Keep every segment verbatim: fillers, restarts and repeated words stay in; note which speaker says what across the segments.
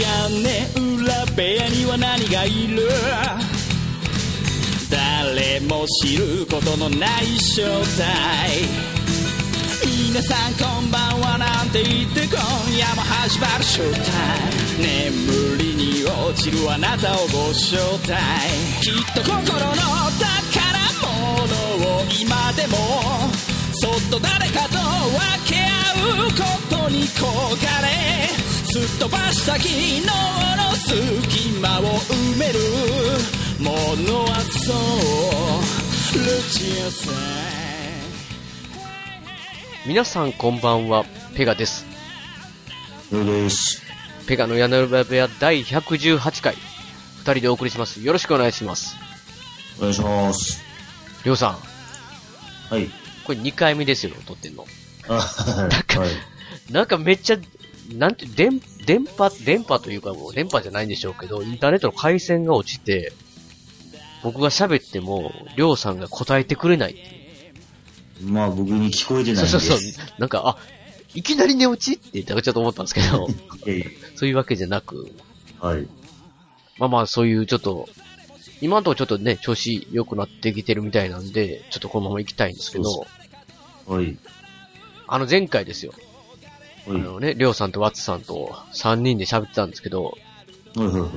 Speaker 1: 屋根裏部屋には何がいる？誰も知ることのない正体。皆さんこんばんはなんて言って今夜も始まるショータイム。眠りに落ちるあなたをご招待。きっと心の宝物を今でもそっと誰かと分け合うことに焦がれ、すっ飛ばした昨日の隙間を埋めるものはそうルチアさん。
Speaker 2: 皆さんこんばんは、ペガです。
Speaker 3: よです。
Speaker 2: ペガの屋根裏部屋だいひゃくじゅうはちかい、二人でお送りします。よろしくお願いします。
Speaker 3: お願いします。
Speaker 2: りょうさん。
Speaker 3: はい。
Speaker 2: これにかいめですよ、撮ってんの。
Speaker 3: あ、
Speaker 2: なんか、
Speaker 3: はい、
Speaker 2: なんかめっちゃ、なんて、電、電波、電波というかもう電波じゃないんでしょうけど、インターネットの回線が落ちて、僕が喋っても、りょうさんが答えてくれないっていう。
Speaker 3: まあ僕に聞こえてないんで。
Speaker 2: そうそうそう。なんか、あ、いきなり寝落ちって言ったらちょっと思ったんですけど、そういうわけじゃなく、
Speaker 3: はい。
Speaker 2: まあまあそういうちょっと、今のところちょっとね、調子良くなってきてるみたいなんで、ちょっとこのまま行きたいんですけど、
Speaker 3: そうそうはい。
Speaker 2: あの前回ですよ。
Speaker 3: はい。
Speaker 2: あのね、りょうさんとワッツさんとさんにんで喋ってたんですけど、
Speaker 3: はいはいはい。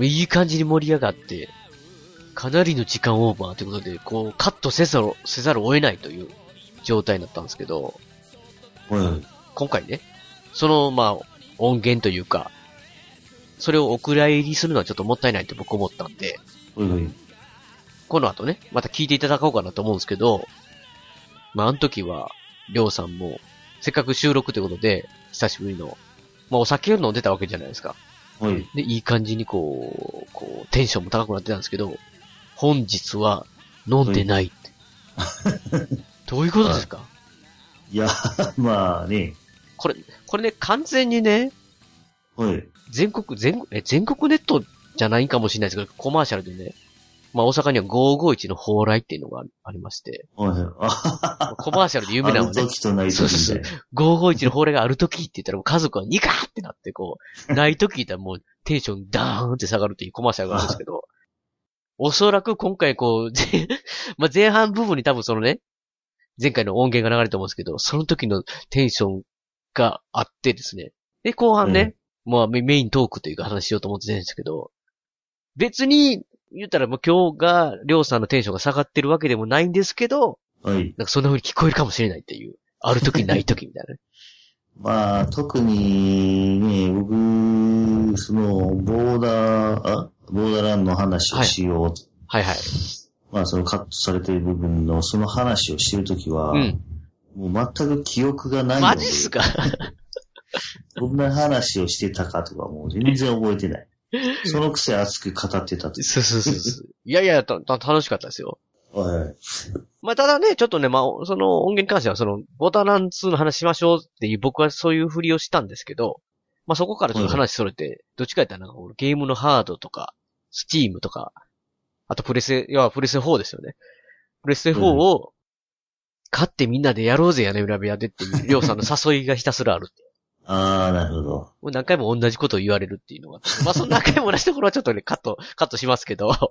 Speaker 2: いい感じに盛り上がって、かなりの時間オーバーということで、こう、カットせざる、せざるを得ないという状態になったんですけど、
Speaker 3: はいはい。
Speaker 2: 今回ね、その、まあ、音源というか、それをお蔵入りするのはちょっともったいないって僕思ったんで、
Speaker 3: はいはい。
Speaker 2: この後ね、また聞いていただこうかなと思うんですけど、まあ、あの時は、りょうさんも、せっかく収録ということで、久しぶりの、まあ、お酒を飲んでたわけじゃないですか。
Speaker 3: はい。
Speaker 2: で、いい感じにこう、こう、テンションも高くなってたんですけど、本日は飲んでないって。はい、どういうことですか？
Speaker 3: いや、まあね。
Speaker 2: これ、これね、完全にね、
Speaker 3: はい。
Speaker 2: 全国、全、え、全国ネットじゃないかもしれないですけど、コマーシャルでね、まあ大阪にはごーごーいちの蓬莱っていうのがありまして、
Speaker 3: はいはい。
Speaker 2: コマーシャルで有名なのはね、
Speaker 3: ある時とない時みたいな。そうそうそう。
Speaker 2: ごーごーいちの蓬莱がある時って言ったらもう家族はニカーってなってこう、ない時言ったらもうテンションダーンって下がるっていうコマーシャルがあるんですけど、おそらく今回こう、まあ、前半部分に多分そのね、前回の音源が流れると思うんですけど、その時のテンションがあってですね。で、後半ね、うん、まあメイントークというか話しようと思ってたんですけど、別に言ったらもう今日がりょうさんのテンションが下がってるわけでもないんですけど、
Speaker 3: はい。
Speaker 2: なんかそんな風に聞こえるかもしれないっていう。ある時ない時みたいなね。
Speaker 3: まあ、特にね、僕、その、ボーダー、あボーダーランの話をしよう、
Speaker 2: はい。はいはい。
Speaker 3: まあ、そのカットされている部分のその話をしているときは、うん、もう全く記憶がないので。
Speaker 2: マジっすか？
Speaker 3: どんな話をしてたかとかもう全然覚えてない。そのくせ熱く語ってたと。
Speaker 2: そうそうそうそう。いやいや、た、た、楽しかったですよ。
Speaker 3: はい。
Speaker 2: まあ、ただね、ちょっとね、まあ、その音源に関しては、その、ボタナンツーの話しましょうっていう、僕はそういうふりをしたんですけど、まあ、そこからちょっと話それて、はい、どっちか言ったらなんか、ゲームのハードとか、スチームとか、あとプレステ、いや、プレステフォーですよね。プレステフォーを、買ってみんなでやろうぜ、屋根裏部屋でっていう、りょうさんの誘いがひたすらあるって。
Speaker 3: ああ、なるほど。も
Speaker 2: う何回も同じことを言われるっていうのが。まあ、その何回も同じところはちょっとね、カット、カットしますけど。ま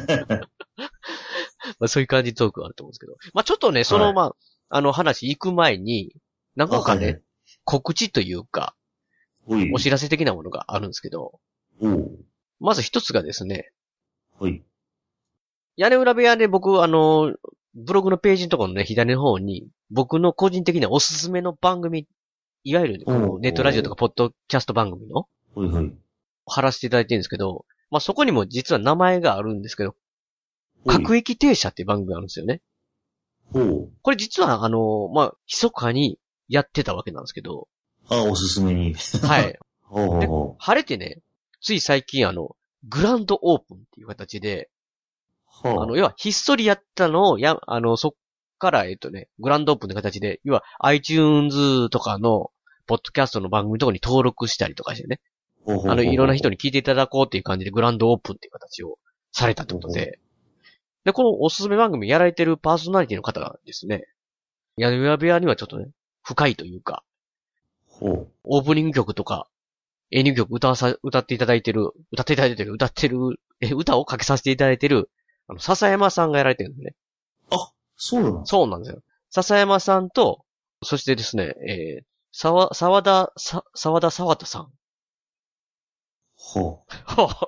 Speaker 2: あ、そういう感じのトークがあると思うんですけど。まあ、ちょっとね、その、はい、まあ、あの話行く前に、なんかね、はい、告知というか、お知らせ的なものがあるんですけど、まず一つがですね、
Speaker 3: はい。
Speaker 2: 屋根裏部屋で僕、あの、ブログのページのところのね、左の方に、僕の個人的なおすすめの番組、いわゆるこのネットラジオとかポッドキャスト番組の、
Speaker 3: はいはい。
Speaker 2: 貼らせていただいてるんですけど、まあ、そこにも実は名前があるんですけど、各駅停車っていう番組があるんですよね。
Speaker 3: ほう。
Speaker 2: これ実は、あの、まあ、密かにやってたわけなんですけど。
Speaker 3: ああ、おすすめに。
Speaker 2: はい。
Speaker 3: ほうほうほう。
Speaker 2: 晴れてね、つい最近あの、グランドオープンっていう形で、
Speaker 3: ほう。
Speaker 2: あの、要はひっそりやったのを、や、あの、そっから、えっとね、グランドオープンって形で、要は iTunes とかの、ポッドキャストの番組のところに登録したりとかしてね。
Speaker 3: ほうほうほうほう。
Speaker 2: あの、いろんな人に聞いていただこうっていう感じで、グランドオープンっていう形をされたってことで、ほうほう。で、このおすすめ番組やられてるパーソナリティの方がですね、屋根裏部屋にはちょっとね、深いというか、
Speaker 3: ほう。
Speaker 2: オープニング曲とか、 エンディング曲歌わさ、歌っていただいてる、歌っていただいてる、歌ってる、え、歌をかけさせていただいてる、あの、笹山さんがやられてるんですね。
Speaker 3: あ、そうなの？
Speaker 2: そうなんですよ。笹山さんと、そしてですね、えー、沢、沢田、さ、沢田沢田さん。
Speaker 3: ほう。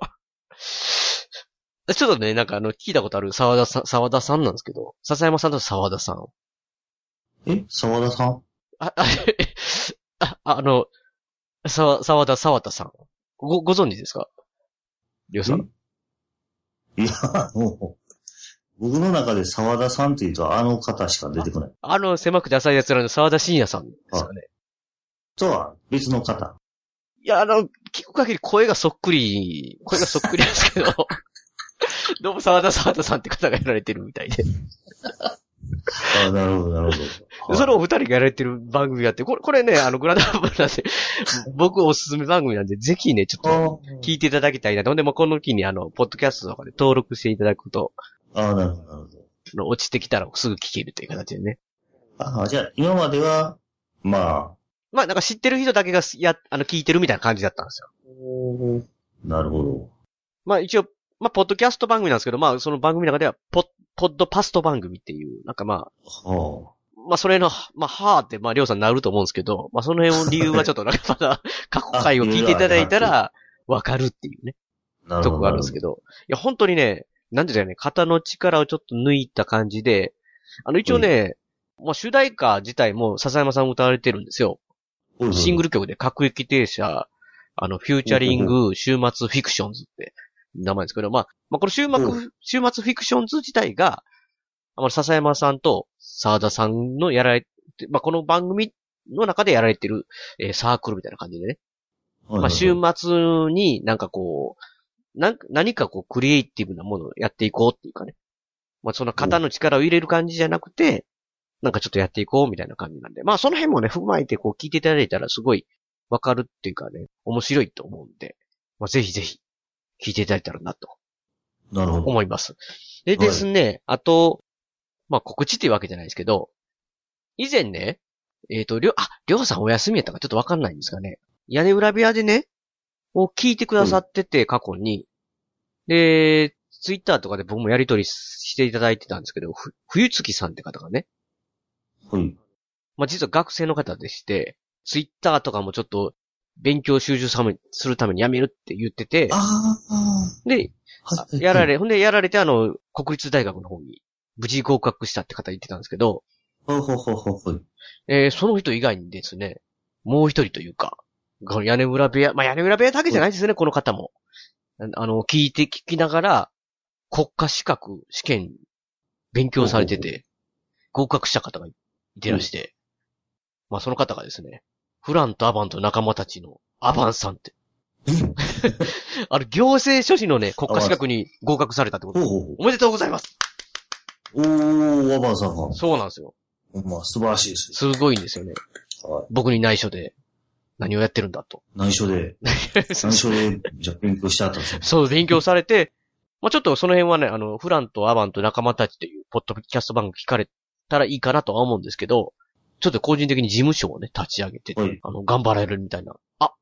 Speaker 2: ちょっとね、なんかあの、聞いたことある沢田さん、沢田さんなんですけど、笹山さんと沢田さん。
Speaker 3: え沢田さん？
Speaker 2: あ、あ、あ、あの、さ、沢田沢田さん。ご、ご存知ですか？りょうさん。
Speaker 3: いや、もう、僕の中で沢田さんって言うとあの方しか出てこない。
Speaker 2: あ, あの、狭くて浅い奴らの沢田信也さんですかね。
Speaker 3: とは別の方。
Speaker 2: いや、あの、聞く限り声がそっくり、声がそっくりですけど、どうも沢田沢田さんって方がやられてるみたいで。
Speaker 3: あ、なるほど、なるほど。
Speaker 2: それを二人がやられてる番組があって、これ、これね、あの、グランドハブなんで、僕おすすめ番組なんで、ぜひね、ちょっと聞いていただきたいなと。ほんで、もこの機にあの、ポッドキャストとかで登録していただくと、
Speaker 3: ああ、なるほど、なるほ
Speaker 2: ど。落ちてきたらすぐ聞けるという形でね。
Speaker 3: ああ、じゃあ、今までは、まあ。
Speaker 2: まあ、なんか知ってる人だけがや、あの、聞いてるみたいな感じだったんですよ。
Speaker 3: なるほど。
Speaker 2: まあ、一応、まあ、ポッドキャスト番組なんですけど、まあ、その番組の中では、ポッ、ポッドパスト番組っていう、なんかまあ、
Speaker 3: はあ、
Speaker 2: まあ、それの、まあ、はーって、まあ、りょうさんなると思うんですけど、まあ、その辺の理由はちょっと、なんかまだ、過去回を聞いていただいたら、わかるっていうね、
Speaker 3: なるほど。
Speaker 2: とこがあるんですけど、いや、本当にね、なんていうかね、肩の力をちょっと抜いた感じで、あの、一応ね、うん、まあ、主題歌自体も笹山さん歌われてるんですよ。うん、シングル曲で、各駅停車、あの、フューチャリング、週末フィクションズって名前ですけど、まあ、まあ、この週末、うん、週末フィクションズ自体が、あの、笹山さんと沢田さんのやられて、まあ、この番組の中でやられてる、えー、サークルみたいな感じでね。はいはいはい、まあ、週末になんかこう、なん何かこう、クリエイティブなものをやっていこうっていうかね。まあ、その肩の力を入れる感じじゃなくて、なんかちょっとやっていこうみたいな感じなんで。まあ、その辺もね、踏まえてこう聞いていただいたらすごいわかるっていうかね、面白いと思うんで、まあ、ぜひぜひ聞いていただいたらなと。
Speaker 3: なるほど。
Speaker 2: 思います。でですね、はい、あと、まあ、告知っていうわけじゃないですけど、以前ね、えっと、りょ、あ、りょうさんお休みやったかちょっとわかんないんですかね。屋根裏部屋でね、を聞いてくださってて、過去に。で、ツイッターとかで僕もやりとりしていただいてたんですけど、ふ、冬月さんって方がね。
Speaker 3: うん。
Speaker 2: まあ、実は学生の方でして、ツイッターとかもちょっと勉強集中するためにやめるって言ってて、
Speaker 3: ああ。
Speaker 2: で、やられ、ほんでやられてあの、国立大学の方に無事合格したって方言ってたんですけど、
Speaker 3: ほうほうほうほうほう。
Speaker 2: えー、その人以外にですね、もう一人というか、屋根裏部屋、まあ、屋根裏部屋だけじゃないですね、この方も。あの、聞いて聞きながら、国家資格試験勉強されてて、合格した方がいてらして、まあその方がですね、フランとアバンと仲間たちのアバンさんって。あの、行政書士のね、国家資格に合格されたってことです。おめでとうございます。
Speaker 3: おー、アバンさんが。
Speaker 2: そうなんですよ。
Speaker 3: まあ素晴らしいです。
Speaker 2: すごいんですよね。はい、僕に内緒で何をやってるんだと。
Speaker 3: 内緒で。内緒で、じゃあ勉強してあったんですよ。
Speaker 2: そう、勉強されて、まあちょっとその辺はね、あの、フランとアバンと仲間たちというポッドキャスト番組聞かれたらいいかなとは思うんですけど、ちょっと個人的に事務所をね、立ち上げてて、はい、あの、頑張られるみたいな。あ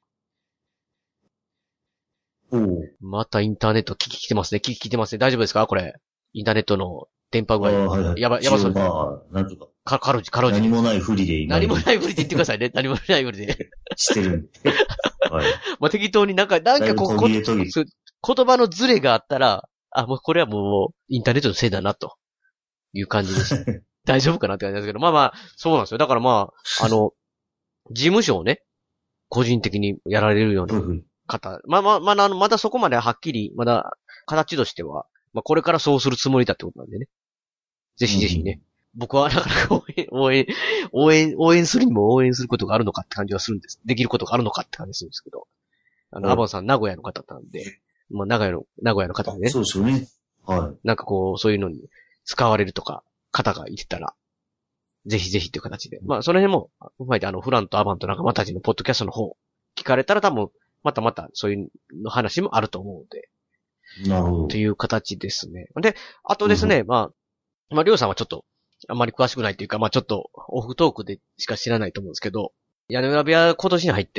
Speaker 3: お
Speaker 2: またインターネット聞き来てますね。聞き来てますね。大丈夫ですかこれ。インターネットの電波具合。
Speaker 3: はいはい、
Speaker 2: やば、やばそうです。
Speaker 3: まあ、なんとか。
Speaker 2: か、かろうじ、かろうじ。
Speaker 3: 何もないふりでいい。
Speaker 2: 何もないふりで言ってくださいね。何もないふりで。
Speaker 3: してるんで。はい。
Speaker 2: まあ、適当になんか、なんかこう、こ言葉のズレがあったら、あ、もうこれはもう、インターネットのせいだな、という感じです。大丈夫かなって感じですけど、まあまあ、そうなんですよ。だからまあ、あの、事務所をね、個人的にやられるような方。まあまあ、まあ、まだそこまではっきり、まだ、形としては、まあこれからそうするつもりだってことなんでね。ぜひぜひね。うん、僕はなかなか応援、応援、応援、応援するにも応援することがあるのかって感じはするんです。できることがあるのかって感じするんですけど。あの、アボンさん名古屋の方なんで、まあ名古屋の、名古屋の方でね。
Speaker 3: そうですよね。はい。
Speaker 2: なんかこう、そういうのに使われるとか、方がいてたら、ぜひぜひっていう形で。まあその辺も、踏まえてあの、フランとアバンと仲間たちのポッドキャストの方、聞かれたら多分、またまたそういうの話もあると思うので。
Speaker 3: なるほど。
Speaker 2: という形ですね。で、あとですね、うん、まあ、まあ、りょうさんはちょっと、あんまり詳しくないというか、まあちょっと、オフトークでしか知らないと思うんですけど、屋根裏部屋今年に入って、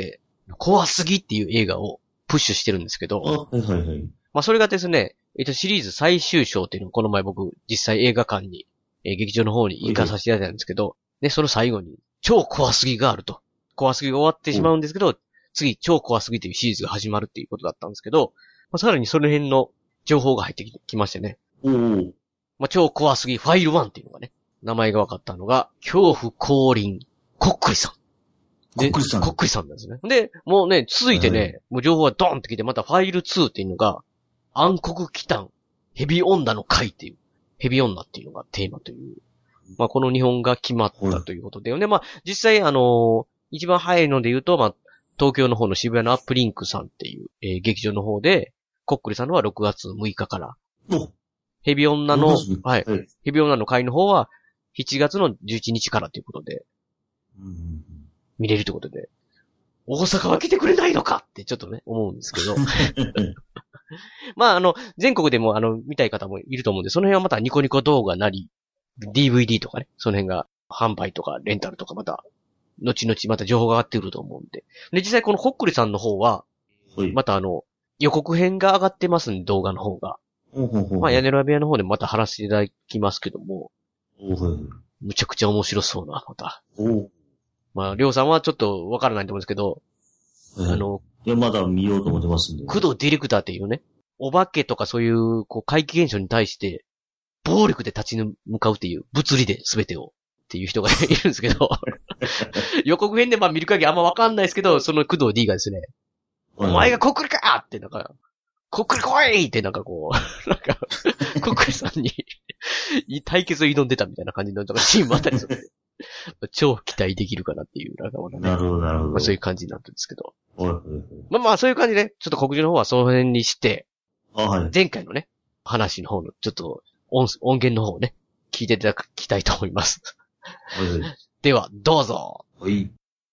Speaker 2: 怖すぎっていう映画をプッシュしてるんですけど、
Speaker 3: あ、はいはいはい。
Speaker 2: まあそれがですね、えっとシリーズ最終章っていうのをこの前僕実際映画館に、えー劇場の方に行かさせていただいたんですけど、で、その最後に超怖すぎがあると。怖すぎが終わってしまうんですけど、次超怖すぎというシリーズが始まるっていうことだったんですけど、まあ、さらにその辺の情報が入ってきましてね。
Speaker 3: おお。
Speaker 2: まあ超怖すぎファイルワンっていうのがね、名前が分かったのが、恐怖降臨こっくりさん。
Speaker 3: こっくりさん。
Speaker 2: こっくりさんなんですね。で、もうね、続いてね、はい、もう情報がドーンってきて、またファイルツーっていうのが、暗黒祈祷、ヘビ女の会っていう、ヘビ女っていうのがテーマという、まあこの日本が決まったということで、で、まあ実際あのー、一番早いので言うと、まあ東京の方の渋谷のアップリンクさんっていう、えー、劇場の方で、こっくりさんのはろくがつむいかから、ヘビ女の、はい、はい、ヘビ女の会の方はしちがつのじゅういちにちからということで、うん見れるってことで、大阪は来てくれないのかってちょっとね、思うんですけど。まあ、あの、全国でもあの、見たい方もいると思うんで、その辺はまたニコニコ動画なり、ディーブイディー とかね、その辺が販売とかレンタルとかまた、後々また情報が上がってくると思うんで。で、実際このほっくりさんの方は、またあの、予告編が上がってますんで、動画の方が。まあ、屋根裏部屋の方でまた貼らせていただきますけども、むちゃくちゃ面白そうな、また。まあ、りょうさんはちょっとわからないと思うんですけど、
Speaker 3: えー、あの、いや、まだ見ようと思ってますんで。
Speaker 2: 工藤ディレクターっていうね、お化けとかそういう、こう、怪奇現象に対して、暴力で立ち向かうっていう、物理で全てを、っていう人がいるんですけど、予告編でまあ見る限りあんまわかんないですけど、その工藤 D がですね、お前がこっくりかってなんか、こっくり来いってなんかこう、なんか、こっくりさんに対決を挑んでたみたいな感じのシーンもあったりするんで。超期待できるかなっていう、なんかまだね。
Speaker 3: なるほど、なるほど。
Speaker 2: まあそういう感じになってるんですけど。
Speaker 3: はいはいはい、
Speaker 2: まあまあそういう感じで、ちょっと告示の方はその辺にして、
Speaker 3: あ、はい、
Speaker 2: 前回のね、話の方の、ちょっと音、音源の方をね、聞いていただきたいと思います。
Speaker 3: はいはい、
Speaker 2: では、どうぞ。
Speaker 3: はい。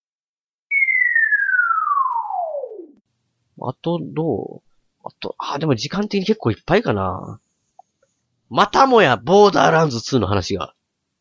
Speaker 2: あと、どうあと、あ、でも時間的に結構いっぱいかな。またもや、ボーダーランズツーの話が。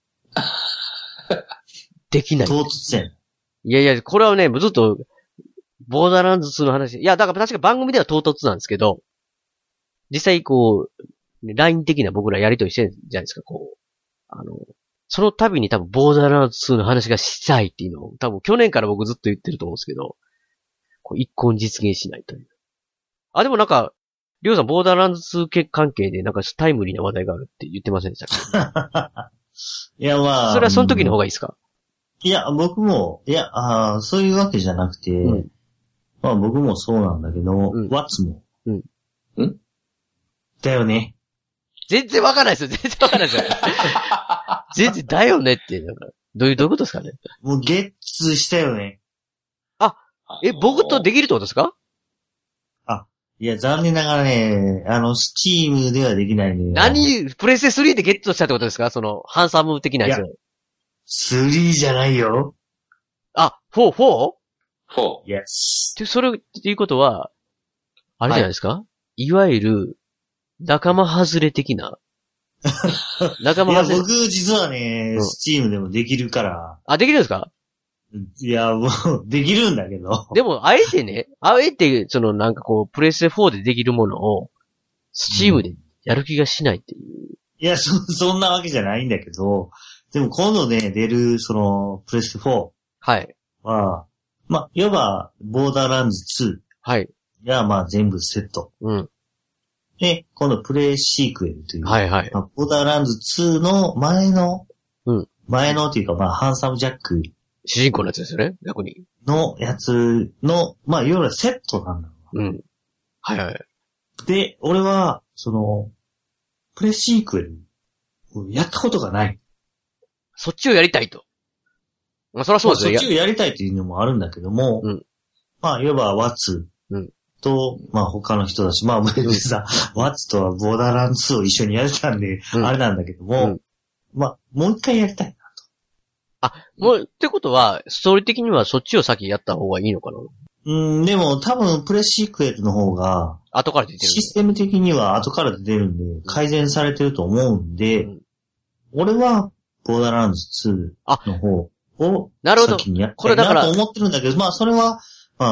Speaker 2: できない。
Speaker 3: 唐突然。
Speaker 2: いやいや、これはね、ずっと、ボーダーランズツーの話。いや、だから確か番組では唐突なんですけど、実際こう、ライン 的な僕らやりとりしてるじゃないですか、こう。あの、その度に多分ボーダーランズツーの話がしたいっていうのを、多分去年から僕ずっと言ってると思うんですけど、こう一向に実現しないという。あ、でもなんか、りょうさんボーダーランズツー関係でなんかタイムリーな話題があるって言ってませんでしたか？
Speaker 3: いや、まあ。
Speaker 2: それはその時の方がいいですか？
Speaker 3: いや、僕も、いや、あそういうわけじゃなくて、うん、まあ僕もそうなんだけど、うん、ワッツも。
Speaker 2: うん。
Speaker 3: んだよね。
Speaker 2: 全然わかんないですよ。全然わかんないですよ。全然だよねって、なんか、どういう、どういうことですかね。
Speaker 3: もうゲッツしたよね。
Speaker 2: あ、え、僕とできるってことですか？
Speaker 3: あ、いや、残念ながらね、あの、スチームではできないね。
Speaker 2: 何プレステスリーでゲットしたってことですか？その、ハンサム的なやつ。いや、
Speaker 3: スリーじゃないよ。
Speaker 2: あ、フォー、フォー？
Speaker 3: フォー。Yes。
Speaker 2: で、それ、っていうことは、あれじゃないですか？はい、いわゆる、仲間外れ的な。仲間外れ。
Speaker 3: いや、僕実はね、うん、スチームでもできるから。
Speaker 2: あ、できるんですか？
Speaker 3: いや、もう、できるんだけど。
Speaker 2: でも、あえてね、あえて、そのなんかこう、プレステフォーでできるものを、スチームでやる気がしないっていう。うん、
Speaker 3: いや、そ、そんなわけじゃないんだけど、でも今度ね、出る、その、プレステフォー。
Speaker 2: はい。
Speaker 3: は、まあ、いわば、ボーダーランズツー。
Speaker 2: はい。
Speaker 3: が、まあ、全部セット。
Speaker 2: うん。
Speaker 3: で、今度、プレイシークエルという。
Speaker 2: はいはい。
Speaker 3: まあ、ボーダーランズツーの前の、
Speaker 2: うん。
Speaker 3: 前のっていうか、まあ、ハンサムジャック。
Speaker 2: 主人公のやつですよね、逆に。
Speaker 3: のやつの、まあ、いわゆるセットなんだろ
Speaker 2: う。うん。はいはい。
Speaker 3: で、俺は、その、プレイシークエルをやったことがない。
Speaker 2: そっちをやりたいと。まあ、そりゃそうです
Speaker 3: ね。そっちをやりたいというのもあるんだけども、
Speaker 2: うん。
Speaker 3: まあ、いわばワッツと、うん、まあ、他の人たち、まあ、別にさ、うん、ワッツとはボーダーランズツーを一緒にやれたんで、うん、あれなんだけども、うん、まあ、もう一回やりたいなと。
Speaker 2: あ、もう、ってことは、ストーリー的にはそっちを先やった方がいいのかな？
Speaker 3: うん、でも多分プレシークエルの方が、
Speaker 2: 後から出てる。
Speaker 3: システム的には後から出てるんで、改善されてると思うんで、うん、俺は、ボーダーランズツーの方を、なるほど。先にやりたいなと思ってるんだけど、まあ、それは、まあ、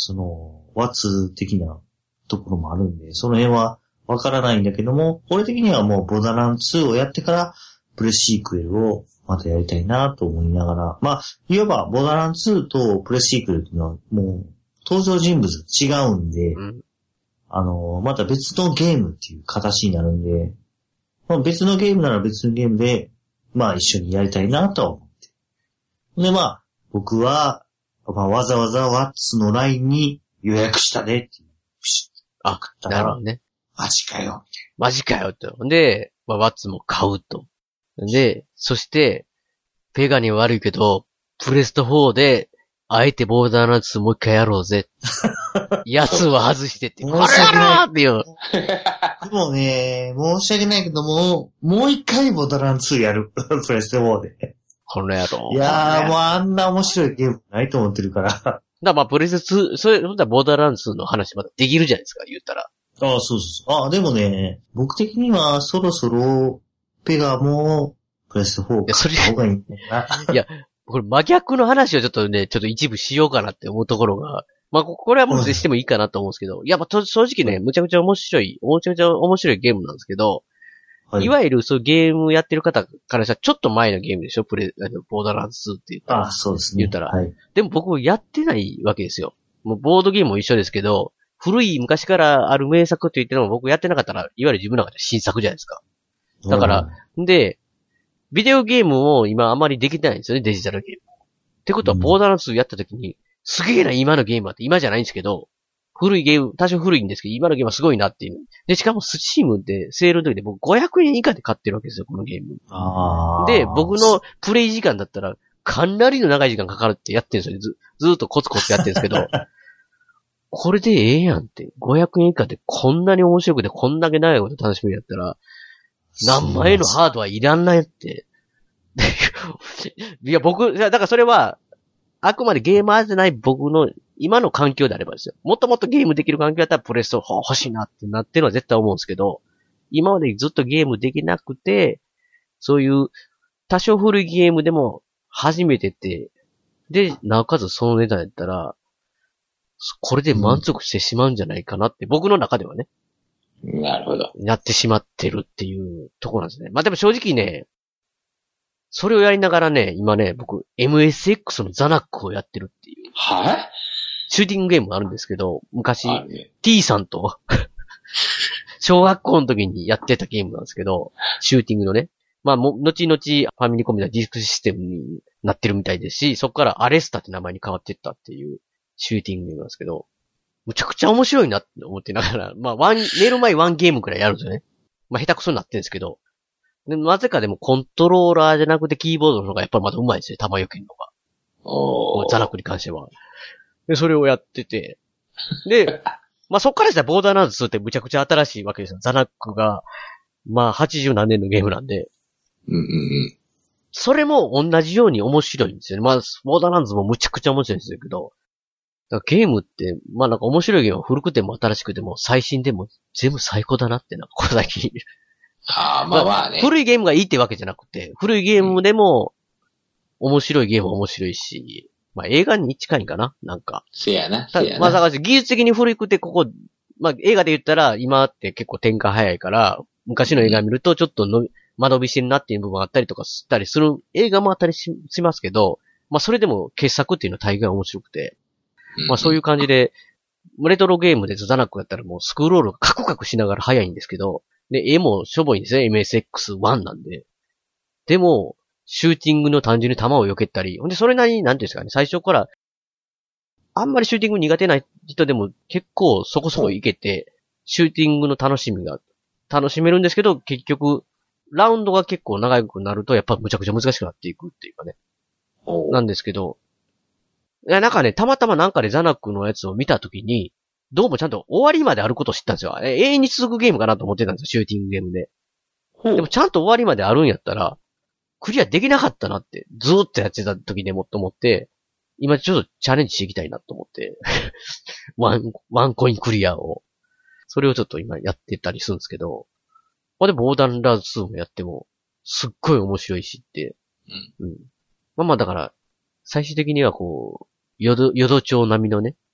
Speaker 3: その、ワッツ的なところもあるんで、その辺はわからないんだけども、俺的にはもうボーダーランドツーをやってから、プレシークエルをまたやりたいなと思いながら、まあ、いわばボーダーランドツーとプレシークエルっていうのはもう登場人物違うんで、うん、あの、また別のゲームっていう形になるんで、まあ、別のゲームなら別のゲームで、まあ一緒にやりたいなとは思って。で、まあ、僕は、まあ、わざわざワッツの ライン に予約したねっていう。
Speaker 2: あ、なるほどね。
Speaker 3: マジかよ。みたいな。
Speaker 2: マジかよと。で、まあ、ワッツも買うと。で、そして、ペガには悪いけど、プレストフォーで、あえてボーダーランドツーもう一回やろうぜ。やつは外してって。
Speaker 3: 申し訳ない。
Speaker 2: っていう。
Speaker 3: でもね、申し訳ないけども、もう一回ボーダーランドツーやる。プレストフォーで。
Speaker 2: この野郎。
Speaker 3: いやー、もうあんな面白いゲームないと思ってるから。だから
Speaker 2: まあ、プレスツー、それ、ほんとはボーダーランドツーの話まだできるじゃないですか、言ったら。あ
Speaker 3: あ、そうそうそう。あ、でもね、僕的にはそろそろ、ペガも、プレストフォー買った方がいいんだよな。
Speaker 2: いや、これ真逆の話をちょっとね、ちょっと一部しようかなって思うところが、まあ、これはもうしてもいいかなと思うんですけど、いや、まあ、正直ね、むちゃくちゃ面白い、むちゃくちゃ面白いゲームなんですけど、はい、いわゆるそういうゲームやってる方からしたらちょっと前のゲームでしょ、プレ、あの、ボーダーランドツーって言ったら。
Speaker 3: ああ、そうですね。
Speaker 2: 言ったら。
Speaker 3: はい、
Speaker 2: でも僕やってないわけですよ。もうボードゲームも一緒ですけど、古い昔からある名作って言っても僕やってなかったら、いわゆる自分の中で新作じゃないですか。だから、うん、で、ビデオゲームを今あまりできてないんですよね、デジタルゲーム。ってことは、ボーダーランドツーやった時に、すげえな、今のゲームはって、今じゃないんですけど、古いゲーム、多少古いんですけど、今のゲームはすごいなっていう。で、しかもスチームでセールの時で僕ごひゃくえん以下で買ってるわけですよ、このゲーム。
Speaker 3: あ
Speaker 2: で、僕のプレイ時間だったら、かなりの長い時間かかるってやってるんですよね。ず、ずーっとコツコツやってるんですけど、これでええやんって。ごひゃくえん以下でこんなに面白くて、こんだけ長いこと楽しみやったら、何万円のハードはいらんないって。いや、僕、だからそれは、あくまでゲーマーじゃない僕の今の環境であればですよ。もっともっとゲームできる環境だったらプレスト欲しいなってなってるのは絶対思うんですけど、今までずっとゲームできなくて、そういう多少古いゲームでも初めてて、で、なおかつその値段やったら、これで満足してしまうんじゃないかなって、うん、僕の中ではね。
Speaker 4: なるほど。
Speaker 2: やってしまってるっていうところなんですね。まあでも正直ね、それをやりながらね、今ね、僕、エムエスエックス のザナックをやってるっていう。
Speaker 4: はい
Speaker 2: シューティングゲームがあるんですけど、昔、ね、T さんと、小学校の時にやってたゲームなんですけど、シューティングのね。まあ、も、後々ファミリコムではディスクシステムになってるみたいですし、そこからアレスタって名前に変わっていったっていうシューティングゲームなんですけど、むちゃくちゃ面白いなって思ってながら、まあ、ワン、寝る前ワンゲームくらいやるんですよね。まあ、下手くそになってるんですけど、でなぜかでもコントローラーじゃなくてキーボードの方がやっぱりまだ上手いですよ、弾よけるのが。
Speaker 4: おー。
Speaker 2: ザナックに関しては。で、それをやってて。で、まあ、そっからしたらボーダーランドツーってむちゃくちゃ新しいわけですよ。ザナックが、まあ、はちじゅう何年のゲームなんで。
Speaker 4: うんうんうん。
Speaker 2: それも同じように面白いんですよね。まあ、ボーダーランドツーもむちゃくちゃ面白いんですけど。だからゲームって、まあなんか面白いゲームは古くても新しくても最新でも全部最高だなってなんかこれ最近。
Speaker 4: ああ、まあまあね、まあ。
Speaker 2: 古いゲームがいいってわけじゃなくて、古いゲームでも面白いゲームは面白いし、まあ映画に近いんかななんか。
Speaker 4: せやな、せやな。
Speaker 2: まあだから技術的に古くてここ、まあ映画で言ったら今って結構展開早いから、昔の映画見るとちょっとの間延びしてるなっていう部分があったりとかしたりする映画もあったり し, しますけど、まあそれでも傑作っていうのは大概面白くて、まあそういう感じで、レトロゲームでザナックやったらもうスクロールがカクカクしながら早いんですけど、で、絵もしょぼいんですよ、エムエスエックスワン なんで。でも、シューティングの単純に弾を避けたり、ほんでそれなりに、なんていうんですかね、最初から、あんまりシューティング苦手な人でも結構そこそこいけて、シューティングの楽しみが楽しめるんですけど、結局、ラウンドが結構長くなると、やっぱむちゃくちゃ難しくなっていくっていうかね。なんですけど、いや、なんかね、たまたまなんかでザナックのやつを見たときに、どうもちゃんと終わりまであることを知ったんですよ。永遠に続くゲームかなと思ってたんですよ、シューティングゲームで。でもちゃんと終わりまであるんやったら、クリアできなかったなって、ずーっとやってた時でもと思って、今ちょっとチャレンジしていきたいなと思って、ワン、ワンコインクリアを、それをちょっと今やってたりするんですけど、まあ、でもボーダーランドツーもやっても、すっごい面白いしって、うん。うん。まあまあだから、最終的にはこう、ヨド、ヨド町並みのね、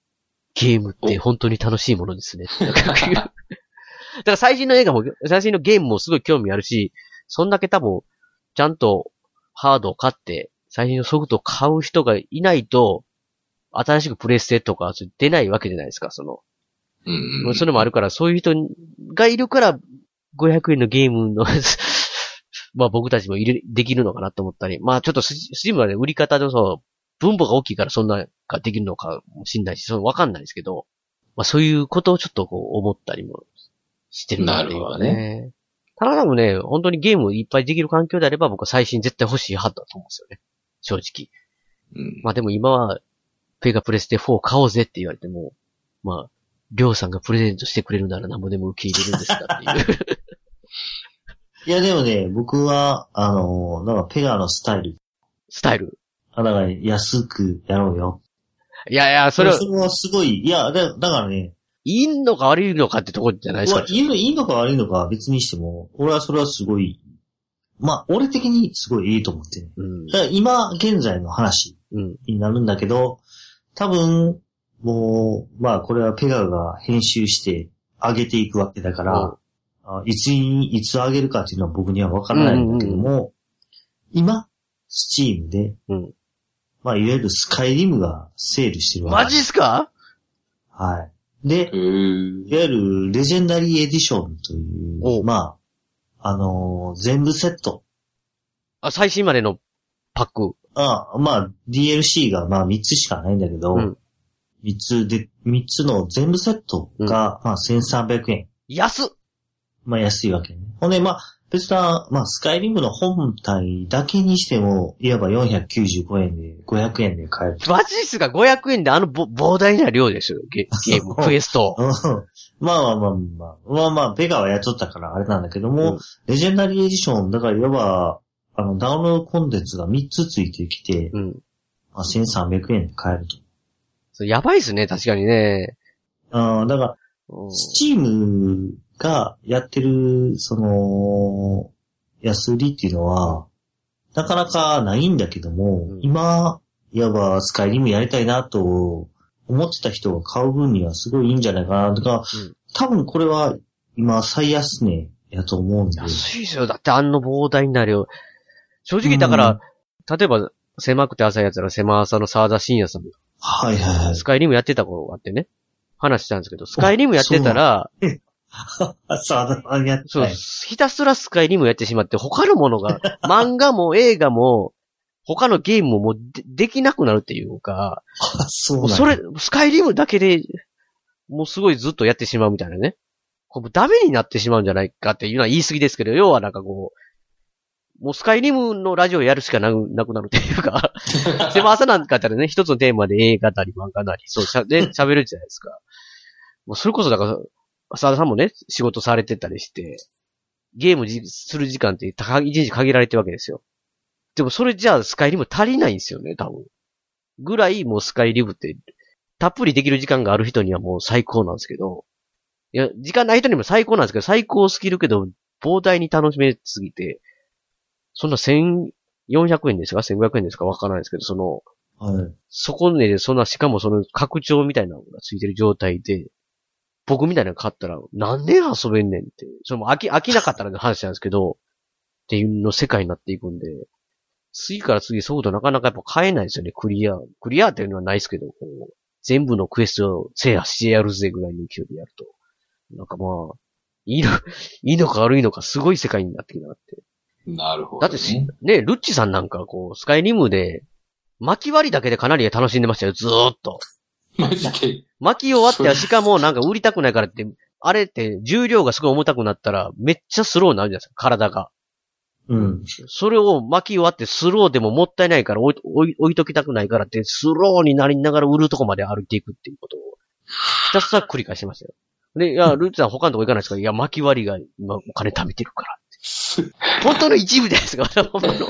Speaker 2: ゲームって本当に楽しいものですね。だから最新の映画も、最新のゲームもすごい興味あるし、そんだけ多分、ちゃんとハードを買って、最新のソフトを買う人がいないと、新しくプレステとか出ないわけじゃないですか、その。
Speaker 4: うんうん。
Speaker 2: それもあるから、そういう人がいるから、ごひゃくえんのゲームの、まあ僕たちもいる、できるのかなと思ったり、まあちょっとスチームはね、売り方のそう、分母が大きいからそんなができるのかもしんないし、そのわかんないですけど、まあそういうことをちょっとこう思ったりもしてるなっていうかね。
Speaker 4: なるほどね。
Speaker 2: ただでもね、本当にゲームいっぱいできる環境であれば僕は最新絶対欲しい派だと思うんですよね。正直。
Speaker 4: うん。
Speaker 2: まあでも今は、ペガプレステフォー買おうぜって言われても、まあ、りょうさんがプレゼントしてくれるなら何もでも受け入れるんですかっていう。
Speaker 3: いや、でもね、僕は、あの、なんかペガのスタイル。
Speaker 2: スタイル。
Speaker 3: あ、だから安くやろうよ。
Speaker 2: いやいや、それは、
Speaker 3: それはすごい、いや、だだからね、
Speaker 2: いいのか悪いのかってとこじゃないですか。
Speaker 3: いいの、いいのか悪いのかは別にしても、俺はそれはすごい、まあ、俺的にすごいいいと思ってね。
Speaker 2: うん。
Speaker 3: だから今現在の話
Speaker 2: うん。
Speaker 3: になるんだけど、多分、もう、まあこれはペガが編集して上げていくわけだから、
Speaker 2: うん
Speaker 3: あいつに、いつ上げるかっていうのは僕にはわからないんだけども、今、スチームで、
Speaker 2: うん。
Speaker 3: まあいわゆるスカイリムがセールしてるわけ。
Speaker 2: マジっすか？
Speaker 3: はい。で
Speaker 4: う、ーん。
Speaker 3: いわゆるレジェンダリーエディションという、
Speaker 2: お
Speaker 3: まあ、あのー全部セット。
Speaker 2: あ、最新までのパック。
Speaker 3: あまあ、ディーエルシー がまあみっつしかないんだけど、
Speaker 2: うん
Speaker 3: みっつで、みっつの全部セットが、まあせんさんびゃくえん。
Speaker 2: 安っ！
Speaker 3: まあ安いわけね。ほんで、まあ、別な、まあスカイリムの本体だけにしても、いわばよんひゃくきゅうじゅうごえんで、ごひゃくえんで買える。
Speaker 2: マジっすか？ ごひゃくえんであのぼ膨大な量ですよ。ゲゲーム、クエスト。
Speaker 3: うんまあまあまあまあ、まあまあ、ペガはやっとったからあれなんだけども、
Speaker 2: うん
Speaker 3: レジェンダリーエディション、だからいわば、あの、ダウンロードコンテンツがみっつついてきて、
Speaker 2: うん。
Speaker 3: まあ、せんさんびゃくえんで買えると。
Speaker 2: それやばいっすね、確かにね。
Speaker 3: あだから、
Speaker 2: うん
Speaker 3: スチームがやってる、その、安売りっていうのは、なかなかないんだけども、
Speaker 2: うん
Speaker 3: 今、いわばスカイリムやりたいなと思ってた人が買う分にはすごいいいんじゃないかな。とか、
Speaker 2: うん
Speaker 3: 多分これは今最安値やと思うんで。
Speaker 2: 安いですよ。だってあんの膨大な量。正直だから、例えば、狭くて浅いやつら狭浅の沢田信也さん、
Speaker 3: はいはいはい。
Speaker 2: スカイリムやってた頃があってね、話したんですけど、スカイリムやってたら、
Speaker 3: さあ、あやって
Speaker 2: そう、
Speaker 3: はい
Speaker 2: ひたすらスカイリムやってしまって、他のものが、漫画も映画も、他のゲームももうでできなくなるっていうか、
Speaker 3: あそうなんだ
Speaker 2: もうそれ、スカイリムだけで、もうすごいずっとやってしまうみたいなね。こうダメになってしまうんじゃないかっていうのは言い過ぎですけど、要はなんかこう、もうスカイリムのラジオやるしかなくなくなるっていうか、でも朝なんかあったらね、一つのテーマで映画なり漫画なり、そう、しゃ、で、喋るじゃないですか。もうそれこそだから、浅田さんもね、仕事されてたりして、ゲームじする時間ってたか一日限られてるわけですよ。でもそれじゃあスカイリム足りないんですよね、多分。ぐらいもうスカイリムって、たっぷりできる時間がある人にはもう最高なんですけど、いや、時間ない人にも最高なんですけど、最高スキルけど、膨大に楽しめすぎて、そんなせんよんひゃくえんですか ?せんごひゃくえんですかわからないですけど、その、
Speaker 3: はい。
Speaker 2: そこで、そんな、しかもその拡張みたいなのがついてる状態で、僕みたいなの買ったら、何年遊べんねんって。それも飽き、飽きなかったらの話なんですけど、っていうの世界になっていくんで、次から次速度なかなかやっぱ変えないですよね、クリア。クリアっていうのはないですけど、こう全部のクエストを制覇してやるぜぐらいの勢いでやると。なんかまあ、いいの、いいのか悪いのかすごい世界になってきたなって。
Speaker 4: なるほど、ね。
Speaker 2: だってし、ね、ルッチさんなんかこう、スカイリムで、巻き割りだけでかなり楽しんでましたよ、ずーっと。
Speaker 4: マジで。
Speaker 2: 巻き終わっては、しかもなんか売りたくないからって、あれって重量がすごい重たくなったら、めっちゃスローになるじゃないですか、体が。
Speaker 3: うん。
Speaker 2: それを巻き終わってスローでももったいないから置い置い置いときたくないからって、スローになりながら売るとこまで歩いていくっていうことを、ひたすら繰り返してましたよ。で、いや、ルッチさん他のとこ行かないですか？いや、巻き割りが今お金貯めてるからって。本当の一部じゃないですか、本当の。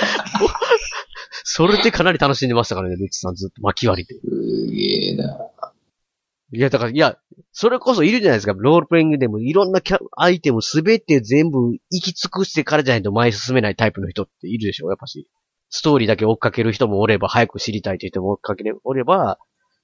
Speaker 2: それでかなり楽しんでましたからね、ルッチさんずっと巻き割りで。
Speaker 4: すげえな。
Speaker 2: いや、だから、いや、それこそいるじゃないですか。ロールプレイングでもいろんなキャアイテムすべて全部行き尽くしてからじゃないと前に進めないタイプの人っているでしょ、やっぱし。ストーリーだけ追っかける人もおれば、早く知りたいという人も追っかけるおれば、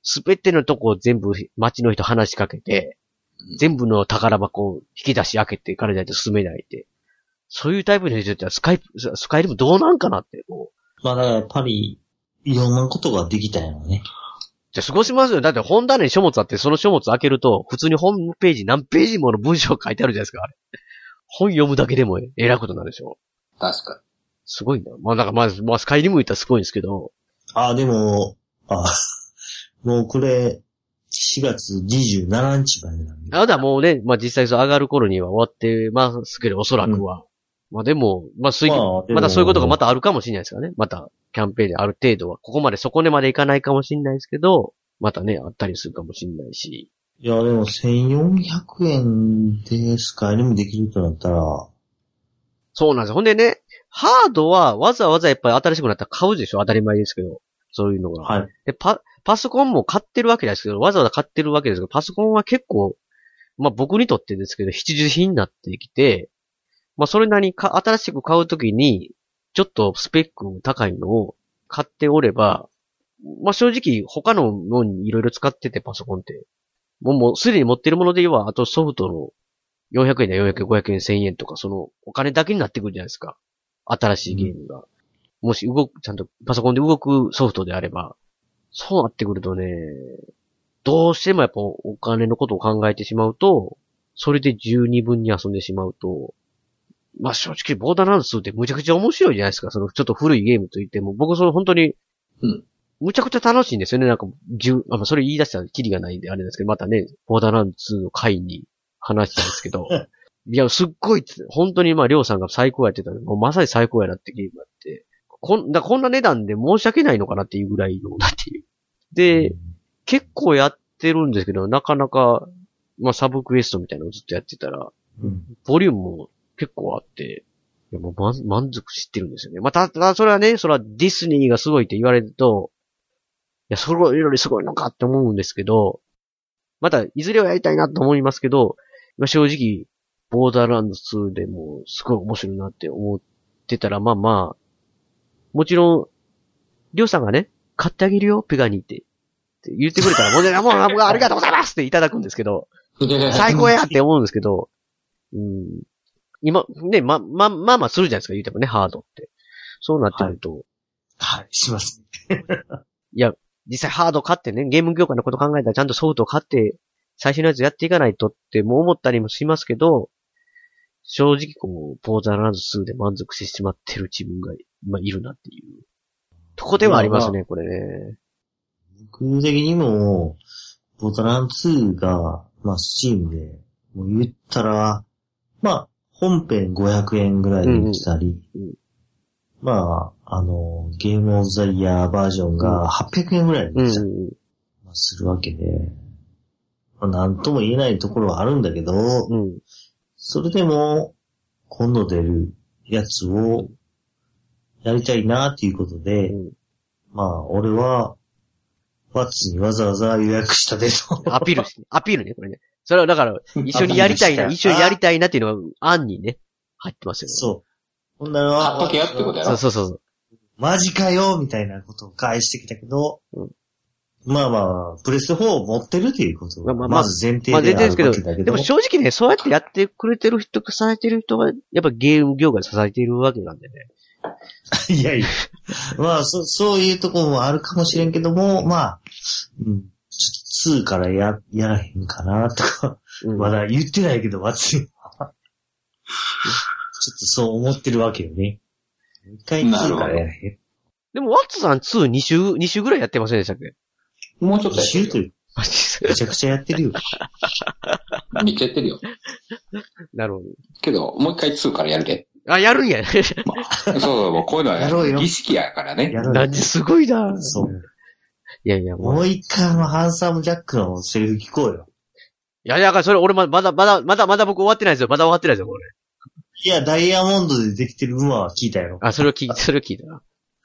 Speaker 2: すべてのとこを全部街の人話しかけて、全部の宝箱を引き出し開けてからじゃないと進めないって。そういうタイプの人ってスカイプ、スカイリムどうなんかなって。も
Speaker 3: うまあだからやっぱり、いろんなことができたんやろね。
Speaker 2: じゃあ過ごしますよ。だって本棚に書物あって、その書物開けると、普通にホームページ何ページもの文章書いてあるじゃないですか、あれ。本読むだけでもえらいことになるでしょ。
Speaker 4: 確かに。
Speaker 2: すごいな。まあなんかまあ、まあスカイリム言ったらすごいんですけど。
Speaker 3: ああ、でも、あもうこれ、しがつにじゅうしちにちまでなんで。
Speaker 2: あだもうね、まあ実際そう上がる頃には終わってますけど、おそらくは。うん、まあでも、まあ水、まあ、またそういうことがまたあるかもしれないですからね。また、キャンペーンである程度は、ここまでそこまでいかないかもしれないですけど、またね、あったりするかもしれないし。
Speaker 3: いや、でもせんよんひゃくえんでスカイリムできるとなったら。
Speaker 2: そうなんですよ。ほんでね、ハードはわざわざやっぱり新しくなったら買うでしょ、当たり前ですけど。そういうのが。
Speaker 3: はい。
Speaker 2: で、パ、パソコンも買ってるわけですけど、わざわざ買ってるわけですけど、パソコンは結構、まあ僕にとってですけど、必需品になってきて、まあそれなりにか新しく買うときに、ちょっとスペック高いのを買っておれば、まあ正直他ののにいろいろ使っててパソコンって、もうもうすでに持ってるもので言えば、あとソフトのよんひゃくえんだよんひゃくえん、ごひゃくえん、せんえんとか、そのお金だけになってくるじゃないですか。新しいゲームが。うん、もし動く、ちゃんとパソコンで動くソフトであれば、そうなってくるとね、どうしてもやっぱお金のことを考えてしまうと、それで十二分に遊んでしまうと、まあ正直ボーダーランドツーってむちゃくちゃ面白いじゃないですか。そのちょっと古いゲームといっても、僕その本当に、うん、むちゃくちゃ楽しいんですよね。なんか、十、あ、まあそれ言い出したらキリがないんであれですけど、またね、ボーダーランドツーの回に話したんですけど、いや、すっごい、本当にまあ、りょうさんが最高やってたので、もうまさに最高やなってゲームがあって、こん、だこんな値段で申し訳ないのかなっていうぐらいのだっていう。で、うん、結構やってるんですけど、なかなか、まあ、サブクエストみたいなのをずっとやってたら、うん、ボリュームも結構あって、いやもう満満足してるんですよね。まあ、ただ、それはね、それはディスニーがすごいって言われると、いや、それよりすごいのかって思うんですけど、また、いずれはやりたいなと思いますけど、まあ、正直、ボーダーランドツーでもすごい面白いなって思ってたら、まあまあ、もちろん、りょうさんがね、買ってあげるよ、ペガニーって、って言ってくれたら、もう、もう、もう、ありがとうございますっていただくんですけど、最高やって思うんですけど、うん、今、ね、ま、ま、まあまあするじゃないですか、言うてもね、ハードって。そうなってくると。
Speaker 3: はい、はい、します。
Speaker 2: いや、実際ハード買ってね、ゲーム業界のこと考えたらちゃんとソフトを買って、最初のやつやっていかないとっても思ったりもしますけど、正直こう、ボーダーランドツーで満足してしまってる自分が今いるなっていう。とこではありますね、まあ、これね。
Speaker 3: 僕的にも、ボーダーランドツーが、まあ、スチームで、もう言ったら、まあ、本編ごひゃくえんぐらいで売ってたり、うんうん、まあ、あの、ゲームオブザイヤーバージョンがはっぴゃくえんぐらいで売ってたり、うんまあ、するわけで、まあ、なんとも言えないところはあるんだけど、うん、それでも、今度出るやつをやりたいなっていうことで、うん、まあ、俺は、ワッツにわざわざ予約したでと。
Speaker 2: アピールして、アピールね、これね。それはだから、一緒にやりたいな、一緒にやりたいなっていうのが、案にね、入ってますよね。
Speaker 3: そう。ほんなら、
Speaker 4: 買っとけよってことやろ。
Speaker 2: そうそうそう。
Speaker 3: マジかよみたいなことを返してきたけど、うん、まあまあ、プレステフォーを持ってるということが、まあまあ、まず前提であるわけだけど、まあ、
Speaker 2: でも正直ね、そうやってやってくれてる人、支えてる人が、やっぱゲーム業界支えているわけなんでね。
Speaker 3: いやいや。まあ、そ、そういうところもあるかもしれんけども、まあ、うん。ちょっとにからや、やらへんかな、とか、うん、まだ言ってないけど、松井は。ちょっとそう思ってるわけよね。一回にからやらへん。
Speaker 2: でも、ワッツさんに、に週、に週ぐらいやってませんでしたっけ？
Speaker 4: もうちょっとやってるよ。に週という。
Speaker 3: めちゃくちゃやってるよ。
Speaker 4: めっちゃやってるよ。
Speaker 2: なるほど。
Speaker 4: けど、もう一回にからやるで。
Speaker 2: あ、やるんや。ま
Speaker 4: あ、そうそう、もうこういうのは、
Speaker 3: やろうよ。
Speaker 4: 儀式やからね。
Speaker 2: やろうよ。すごいな。
Speaker 3: そう。
Speaker 2: いやいや、
Speaker 3: もう。もう一回のハンサムジャックのセリフ聞こうよ。
Speaker 2: いやいや、それ俺まだ、まだ、まだ、まだ僕終わってないですよ。まだ終わってないですよ、これ。
Speaker 3: いや、ダイヤモンドでできてる馬は聞いたよ。
Speaker 2: あ、それを聞いた、それを聞いたな。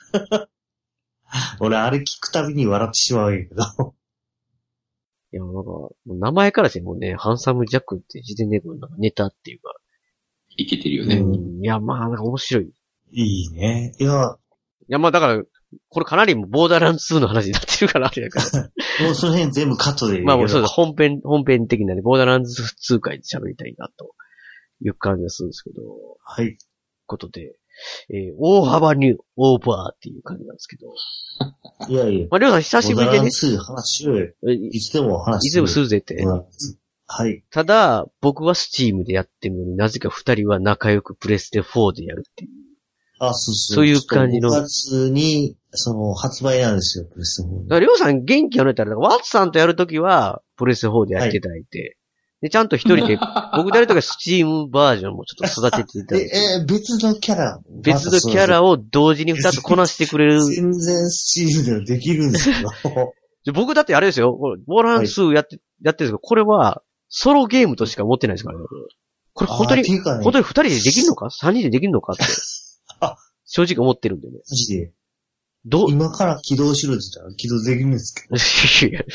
Speaker 3: 俺、あれ聞くたびに笑ってしまうんやけど。
Speaker 2: いや、なんか、名前からしてもね、ハンサムジャックって自然でネタっていうか。
Speaker 4: いけてるよね。
Speaker 2: うん。いや、まあ、なんか面白い。
Speaker 3: いいね。いや。
Speaker 2: いや、まあだから、 これかなりもうボーダーランドツーの話になってるから、あれやから。
Speaker 3: もうその辺全部カットで。
Speaker 2: まあもうそうです。本編、本編的なね、ボーダーランドツー回で喋りたいな、という感じがするんですけど。
Speaker 3: はい。
Speaker 2: ことで、えー、大幅にオーバーっていう感じなんですけど。
Speaker 3: いやいや。
Speaker 2: まあ、りょうさん久しぶりでね。
Speaker 3: ボーダーランドツー話しようよ。いつでも話
Speaker 2: しよう。いつでもするぜって。
Speaker 3: はい。
Speaker 2: ただ、僕はスチームでやってるのになぜか二人は仲良くプレステフォーでやるっていう。
Speaker 3: あ、そうそう。
Speaker 2: そういう感じの。
Speaker 3: ごがつに、その、発売なんですよ、プレステフォー。
Speaker 2: だから、りょうさん元気あるたら、ワッツさんとやるときは、プレステフォーでやっていただいて、はい、で、ちゃんと一人で、僕でやるときはスチームバージョンもちょっと育てていただいて。
Speaker 3: え、えー、別のキャラ
Speaker 2: 別のキャラを同時に二つこなしてくれる。
Speaker 3: 全然スチームではできるんですよ。
Speaker 2: 僕だってあれですよ、ボーランスやって、はい、やってるんですけど、これは、ソロゲームとしか持ってないですからね。これ本当に、ね、本当に二人でできるのか三人でできるのかって。あ、正直思ってるんでね。
Speaker 3: マジで。
Speaker 2: どう
Speaker 3: 今から起動しろって言ったら起動できるんですけど。いや。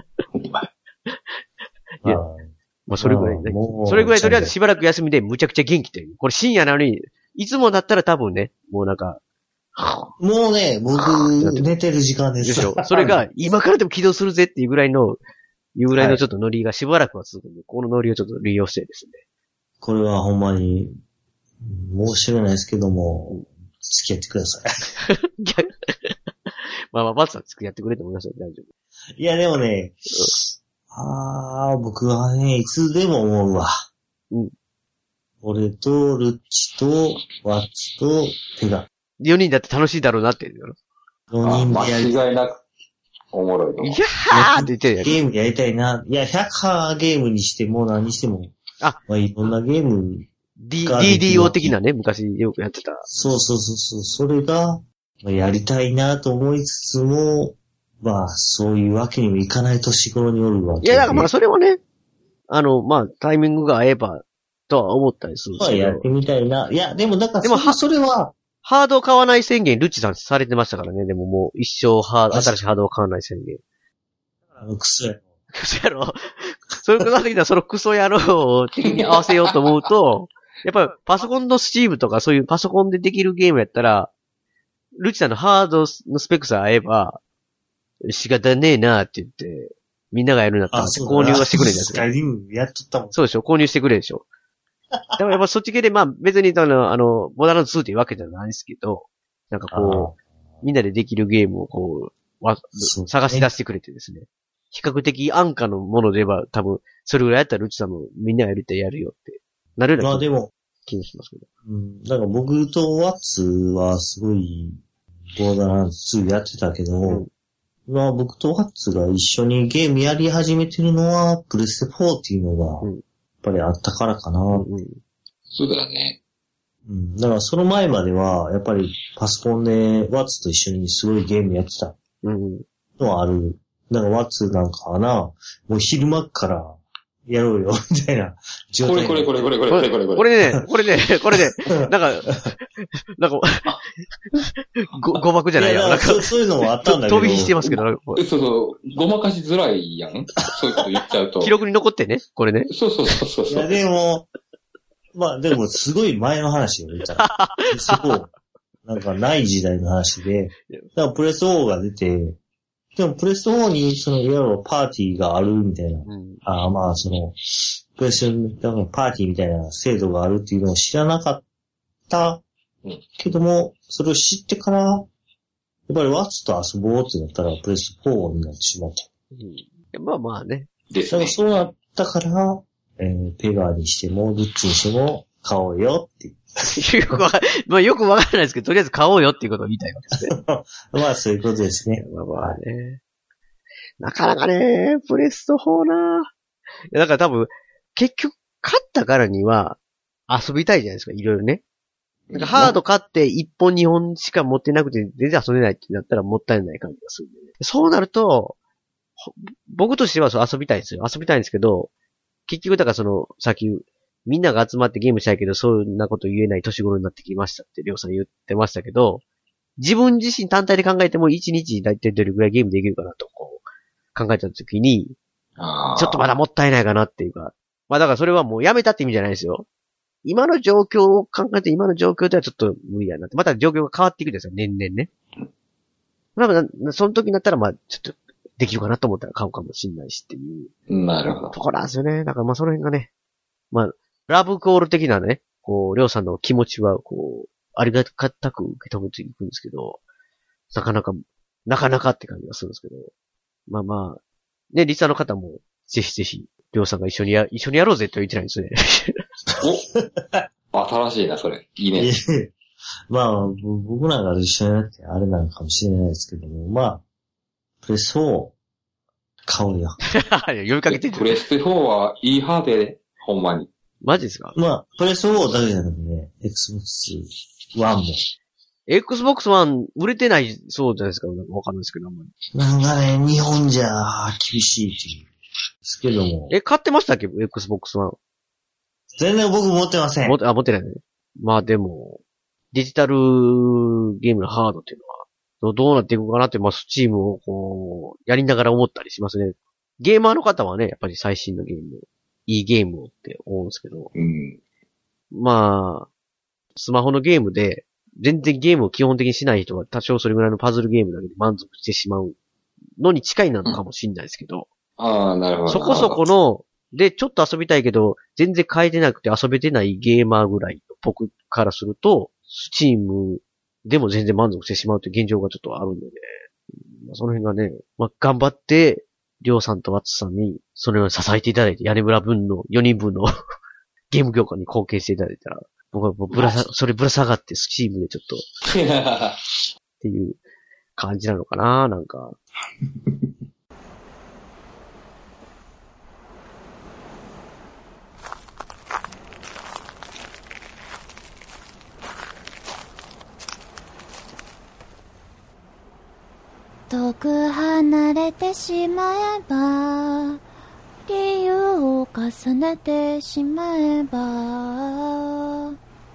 Speaker 2: いやまあそれぐらいね。それぐらいとりあえずしばらく休みでむちゃくちゃ元気という。これ深夜なのに、いつもだったら多分ね、もうなんか、
Speaker 3: もうね、僕、寝てる時間です。
Speaker 2: でしょ。それが、今からでも起動するぜっていうぐらいの、いうぐらいのちょっとノリがしばらくは続くんで、はい、このノリをちょっと利用してですね。
Speaker 3: これはほんまに、申し訳ないですけども、付き合ってください。
Speaker 2: まあまあ、バツさん付き合ってくれてもいますよ、大丈夫。
Speaker 3: いや、でもね、ああ、僕はね、いつでも思うわ。うん。俺と、ルッチと、ワッツと、ペガ。
Speaker 2: よにんだって楽しいだろうなって言うよ。
Speaker 4: よにんでやりたい。間違いなく、おもろいと思う。
Speaker 2: いやーって言ってるやん。
Speaker 3: ゲームやりたいな。いや、ひゃくはゲームにしても何にしても。
Speaker 2: あ、
Speaker 3: まあ、いろんなゲーム。
Speaker 2: D、ディーディーオー 的なね、昔よくやってた。
Speaker 3: そうそうそうそう。それが、まあ、やりたいなと思いつつも、まあ、そういうわけにもいかない年頃におるわけで。
Speaker 2: いや、だからまあ、それはね、あの、まあ、タイミングが合えば、とは思ったりするんですけど。
Speaker 3: まあ、やってみたいな。いや、でも、だから、でもは、それは、
Speaker 2: ハードを買わない宣言、ルッチさんされてましたからね。でももう、一生ハード、新しいハードを買わない宣言。
Speaker 3: あの、クソやろ。
Speaker 2: クソ野郎。そういうこと的にはそのクソ野郎を的に合わせようと思うと、やっぱりパソコンのスチームとかそういうパソコンでできるゲームやったら、ルチさんのハードのスペックさえ合えば、仕方ねえなって言って、みんながやるんだったら購入はしてくれるんですよ。
Speaker 3: やっとったもん。
Speaker 2: そうでしょ、購入してくれるでしょ。だからやっぱそっち系で、まあ別にあの、あの、ボーダーランドツーっていうわけじゃないですけど、なんかこう、みんなでできるゲームをこう、わ探し出してくれてですね。比較的安価のもので言えば多分、それぐらいやったらルチさんもみんながやりたいやるよって。なるような
Speaker 3: まあでも、
Speaker 2: 気がしますけど。
Speaker 3: うん。だから僕とワッツはすごい、ボーダーランドツーやってたけど、うん、まあ僕とワッツが一緒にゲームやり始めてるのは、プレステフォーっていうのが、やっぱりあったからかな。うん、
Speaker 4: そうだね。
Speaker 3: うん。だからその前までは、やっぱりパソコンでワッツと一緒にすごいゲームやってたのはある。だからワッツなんかはな、もう昼間からやろうよ、みたいな
Speaker 4: 状態。これこれこれこれこれこれこれ。
Speaker 2: これね、これね、これね、なんか、なんか、ご、誤爆じゃないや。
Speaker 3: なんかそういうのもあったんだけど。
Speaker 2: 飛び火してますけど、なんか
Speaker 4: そうそう、ごまかしづらいやん。そういうこと言っちゃうと。
Speaker 2: 記録に残ってね、これね。
Speaker 4: そうそうそうそう。
Speaker 3: いや、でも、まあでもすごい前の話よ、言ったら。そう、なんかない時代の話で、だからプレスオーが出て、でもプレストフォーにそのいわゆるパーティーがあるみたいな、うん、あまあそのプレストのパーティーみたいな制度があるっていうのを知らなかったけども、それを知ってからやっぱりワッツと遊ぼうってなったらプレストフォーになってしまった。
Speaker 2: うん、まあまあね。
Speaker 3: ですね。そうなったから、えー、ペガーにしてもルッチにしても買おうよって。
Speaker 2: よくわかまあよくわからないですけど、とりあえず買おうよっていうことを言いたいわけですね。
Speaker 3: まあそういうことですね。
Speaker 2: まあまあね。なかなかね、プレストフォーな。だから多分、結局、買ったからには遊びたいじゃないですか、いろいろね。なんかハード買っていっぽんにほんしか持ってなくて全然遊べないってなったらもったいない感じがするんで、ね。そうなると、僕としてはそう遊びたいんですよ。遊びたいんですけど、結局だからその、さっき、みんなが集まってゲームしたいけど、そんなこと言えない年頃になってきましたって、りょうさん言ってましたけど、自分自身単体で考えてもいちにちだいたいどれぐらいゲームできるかなとこう考えたときに、ちょっとまだもったいないかなっていうか、まあだからそれはもうやめたって意味じゃないですよ。今の状況を考えて今の状況ではちょっと無理やなって。また状況が変わっていくんですよ、年々ね。 まあ、その時になったら、まあ、ちょっと、できるかなと思ったら買うかもしんないしっていう。
Speaker 4: なるほど。
Speaker 2: ところなんですよね。だからまあその辺がね、まあ、ラブコール的なね、こう、りょうさんの気持ちは、こう、ありがたく受け止めていくんですけど、なかなか、なかなかって感じがするんですけど、まあまあ、ね、リスナーの方も、ぜひぜひ、りょうさんが一緒にや、一緒にやろうぜとは言ってないんですね。
Speaker 4: お新しいな、それ。いいね。
Speaker 3: まあ、僕なんかと一緒になってあれなのかもしれないですけども、まあ、プレスフォー、買おうよ。
Speaker 2: 呼びかけてる。
Speaker 4: プレステフォーはいいハードで、ほんまに。
Speaker 2: マジですか？
Speaker 3: まあ、プレスフォーだけじゃなくてね、Xbox One も。
Speaker 2: Xbox One 売れてないそうじゃないですか。わかんないですけど、あんまり。
Speaker 3: なんかね、日本じゃ厳しいっていう。ですけども。
Speaker 2: え、買ってましたっけ ?Xbox One。
Speaker 3: 全然僕持ってません。
Speaker 2: 持って、あ、持ってないね。まあでも、デジタルゲームのハードっていうのは、どうなっていくかなって、まあ、スチームをこう、やりながら思ったりしますね。ゲーマーの方はね、やっぱり最新のゲーム、いいゲームをって思うんですけど、
Speaker 4: うん、
Speaker 2: まあ、スマホのゲームで、全然ゲームを基本的にしない人は多少それぐらいのパズルゲームだけで満足してしまうのに近いなのかもしれないですけど、
Speaker 4: うん、ああ、なるほど。
Speaker 2: そこそこの、で、ちょっと遊びたいけど、全然変えてなくて遊べてないゲーマーぐらいの僕からすると、スチームでも全然満足してしまうという現状がちょっとあるんでね。その辺がね、まあ、頑張って、りょうさんとワッツさんに、それを支えていただいて、屋根村分のよにんぶんのゲーム業界に貢献していただいたら、僕はもうぶらさ、それぶら下がってスチームでちょっと、っていう感じなのかな、なんか。
Speaker 5: 遠く離れてしまえば、理由を重ねてしまえば、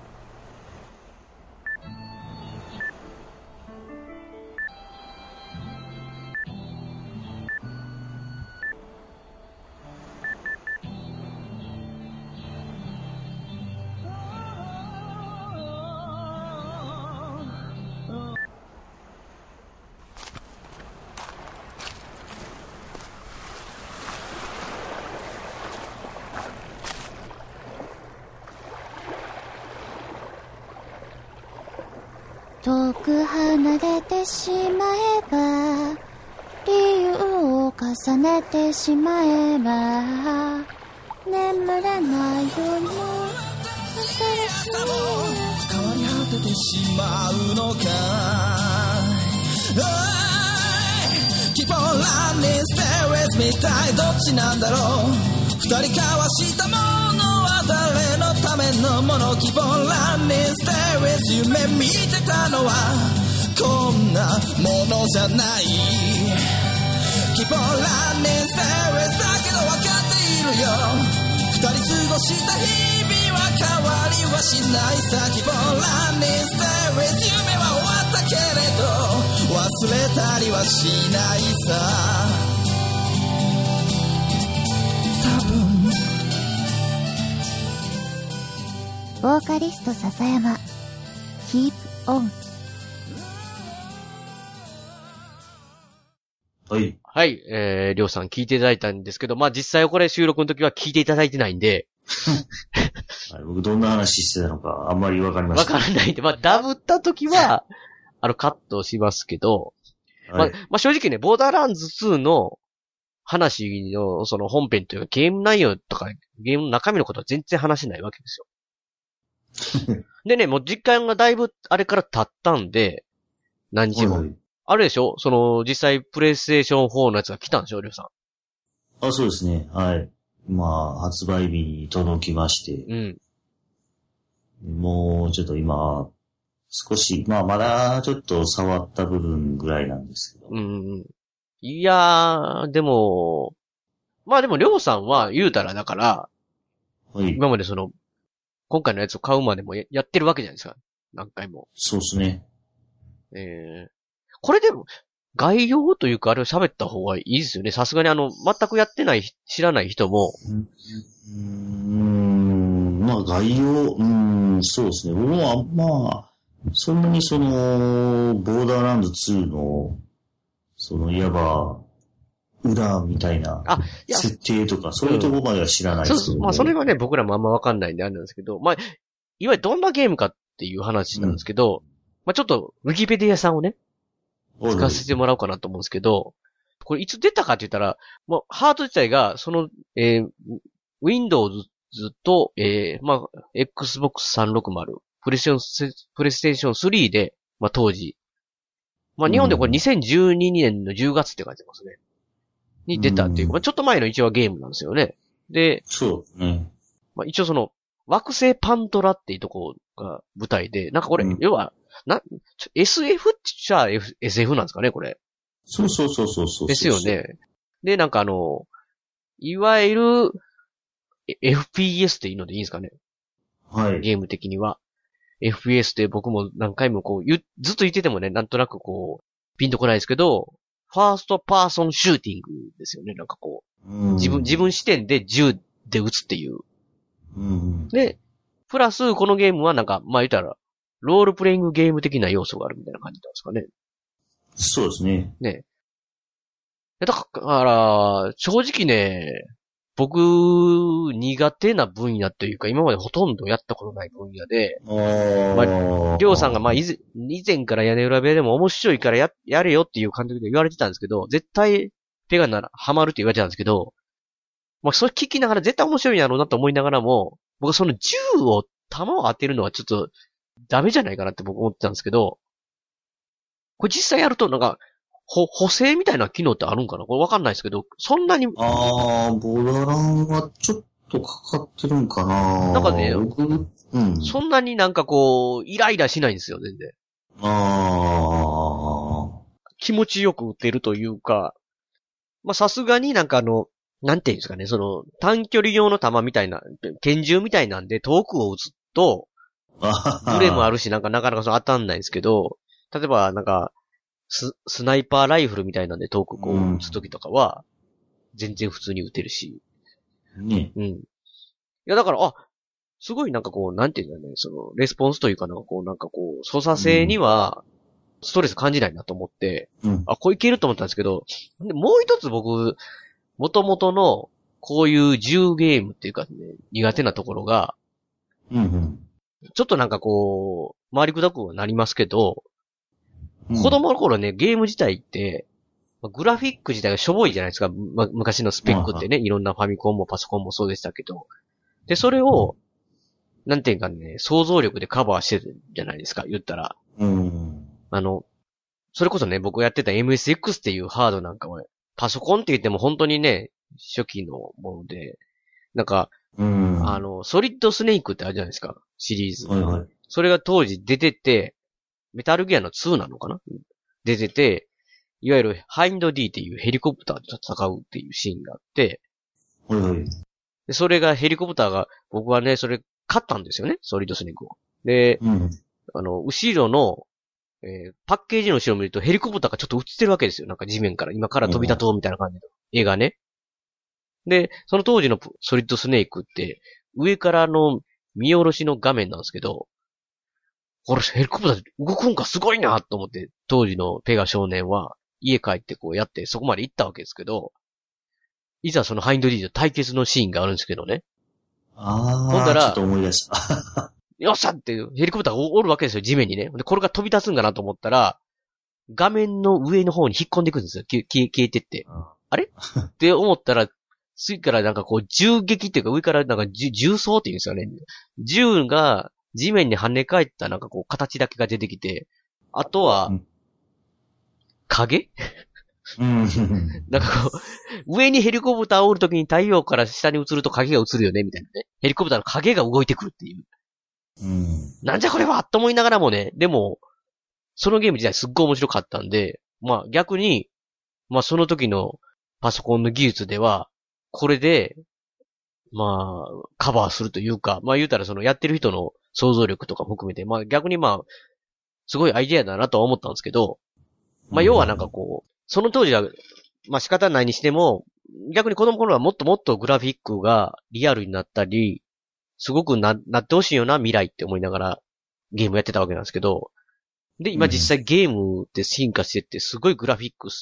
Speaker 5: 遠く離れてしまえば、理由を重ねてしまえば、眠れない夜の新しい
Speaker 1: 変わり果ててしまうのかい Keep on running, stay with me 一体どっちなんだろう二人交わしたものは誰のためのもの Keep on running, stay with you 夢見てたのはこんなものじゃない Keep on running, stay with だけど分かっているよ二人過ごした日々は変わりはしないさ Keep on running, stay with 夢は終わったけれど忘れたりはしないさ
Speaker 5: ボーカリスト笹山 Keep on
Speaker 3: はい。
Speaker 2: はい、えー、りょうさん聞いていただいたんですけど、まあ実際これ収録の時は聞いていただいてないんで、
Speaker 3: はい、僕どんな話してたのかあんまりわかりません。
Speaker 2: わからないんで、まあダブった時は、あのカットしますけど、
Speaker 3: はい、
Speaker 2: まあ、まあ正直ね、ボーダーランズツーの話のその本編というかゲーム内容とかゲームの中身のことは全然話せないわけですよ。でね、もう時間がだいぶあれから経ったんで、何日も。はい、あれでしょその、実際プレイステーションフォーのやつが来たんでしょりょうさん。
Speaker 3: あ、そうですね。はい。まあ、発売日に届きまして。
Speaker 2: うん。
Speaker 3: もう、ちょっと今、少し、まあ、まだちょっと触った部分ぐらいなんですけど。
Speaker 2: うん。いやー、でも、まあでもりょうさんは言うたらだから、
Speaker 3: はい。
Speaker 2: 今までその、今回のやつを買うまでも や, やってるわけじゃないですか。何回も。
Speaker 3: そうですね。
Speaker 2: えー、これでも、概要というかあれを喋った方がいいですよね。さすがにあの、全くやってない、知らない人も。
Speaker 3: うーん、まあ概要、うーん、そうですね。僕は、まあ、そんなにその、ボーダーランドツーのその、いわば、裏みたいな、
Speaker 2: あ、いや、
Speaker 3: 設定とか、そういうところまでは知らないですけど、ね
Speaker 2: そうそう。まあ、それはね、僕らもあんまわかんないんであれなんですけど、まあ、いわゆるどんなゲームかっていう話なんですけど、うん、まあ、ちょっと、ウィキペディアさんをね、使わせてもらおうかなと思うんですけど、これいつ出たかって言ったら、もう、ハード自体が、その、えー、Windows と、えー、まあ、エックスボックスさんびゃくろくじゅう、プレイステーション、プレイステーションスリーで、まあ、当時、まあ、日本でこれにせんじゅうにねんのじゅうがつって書いてますね。に出たっていう、まあ、ちょっと前の一応ゲームなんですよね。で、
Speaker 3: そうね。
Speaker 2: まあ、一応その、惑星パントラっていうとこが舞台で、なんかこれ、うん、要は、な、エスエフ って言っちゃ エスエフ なんですかね、これ。
Speaker 3: そうそうそうそうそう。
Speaker 2: ですよね。で、なんかあの、いわゆる、エフピーエス っていうのでいいんですかね。
Speaker 3: はい。
Speaker 2: ゲーム的には。エフピーエス って僕も何回もこう、ずっと言っててもね、なんとなくこう、ピンとこないですけど、ファーストパーソンシューティングですよね。なんかこう、
Speaker 3: うん、
Speaker 2: 自分、自分視点で銃で撃つっていう。
Speaker 3: うん、
Speaker 2: で、プラスこのゲームはなんか、まあ言ったら、ロールプレイングゲーム的な要素があるみたいな感じなんですかね。
Speaker 3: そうですね。
Speaker 2: ね。だから、正直ね、僕、苦手な分野というか、今までほとんどやったことない分野で、まあ、りょうさんが、まあ以前、以前から屋根裏部屋でも面白いからや、やれよっていう感じで言われてたんですけど、絶対手がなら、ハマるって言われてたんですけど、まあ、それ聞きながら絶対面白いんやろうなと思いながらも、僕はその銃を、弾を当てるのはちょっと、ダメじゃないかなって僕思ってたんですけど、これ実際やるとなんか、ほ、補正みたいな機能ってあるんかなこれわかんないですけど、そんなに。
Speaker 3: あー、ボダランはちょっとかかってるんかな
Speaker 2: なんかね、
Speaker 3: うん、
Speaker 2: そんなになんかこう、イライラしないんですよ、全然。
Speaker 3: あー。
Speaker 2: 気持ちよく撃てるというか、まあさすがになんかあの、なんていうんですかね、その、短距離用の弾みたいな、拳銃みたいなんで遠くを撃つと、ブレもあるし、なんかなかなかその当たんないんですけど、例えばなんか、ス、スナイパーライフルみたいなんで遠くこう撃つときとかは、全然普通に撃てるし。
Speaker 3: ね。
Speaker 2: うん。いやだから、あ、すごいなんかこう、なんていうんだろうね、その、レスポンスというかなんかこう、なんかこう、操作性には、ストレス感じないなと思って、
Speaker 3: うん、
Speaker 2: あ、こういけると思ったんですけど、でもう一つ僕、元々の、こういう銃ゲームっていうかね、苦手なところが、
Speaker 3: うんうん、
Speaker 2: ちょっとなんかこう、回りくどくはなりますけど、
Speaker 3: うん、
Speaker 2: 子供の頃ね、ゲーム自体って、グラフィック自体がしょぼいじゃないですか。ま、昔のスペックってね、いろんなファミコンもパソコンもそうでしたけど。で、それを、なんていうかね、想像力でカバーしてるじゃないですか、言ったら。
Speaker 3: うん、
Speaker 2: あの、それこそね、僕やってた エムエスエックス っていうハードなんかは、パソコンって言っても本当にね、初期のもので、なんか、
Speaker 3: うん、
Speaker 2: あの、ソリッドスネークってあるじゃないですか、シリーズ。
Speaker 3: はいはい、
Speaker 2: それが当時出てて、メタルギアのツーなのかな出てて、いわゆるハインド D っていうヘリコプターと戦うっていうシーンがあって、
Speaker 3: はいはい、
Speaker 2: でそれがヘリコプターが、僕はね、それ買ったんですよね、ソリッドスネークを。で、
Speaker 3: うん、
Speaker 2: あの、後ろの、えー、パッケージの後ろを見るとヘリコプターがちょっと映ってるわけですよ。なんか地面から、今から飛び立とうみたいな感じの絵がね。で、その当時のソリッドスネークって、上からの見下ろしの画面なんですけど、これヘリコプター動くんかすごいなと思って、当時のペガ少年は家帰ってこうやってそこまで行ったわけですけど、いざそのハインド D と対決のシーンがあるんですけどね。
Speaker 3: あ
Speaker 2: ほんだら
Speaker 3: ちょっと思い出した。
Speaker 2: よっしゃっていうヘリコプターがおるわけですよ、地面にね。で、これが飛び立つんかなと思ったら、画面の上の方に引っ込んでいくんですよ。消え、消えてって。あれって思ったら、次からなんかこう銃撃っていうか上からなんか銃装っていうんですよね。銃が地面に跳ね返ったなんかこう形だけが出てきて、あとは、影
Speaker 3: うん、
Speaker 2: なんかこう、上にヘリコプターをおるときに太陽から下に映ると影が映るよね、みたいなね。ヘリコプターの影が動いてくるっていう。
Speaker 3: うん、
Speaker 2: なんじゃこれはと思いながらもね、でも、そのゲーム自体すっごい面白かったんで、まあ逆に、まあその時のパソコンの技術では、これで、まあ、カバーするというか、まあ言うたらそのやってる人の想像力とかも含めて、まあ逆にまあ、すごいアイデアだなとは思ったんですけど、まあ要はなんかこう、その当時は、まあ仕方ないにしても、逆に子供の頃はもっともっとグラフィックがリアルになったり、すごくな、なってほしいよな、未来って思いながらゲームやってたわけなんですけど、で、今実際ゲームって進化してって、すごいグラフィック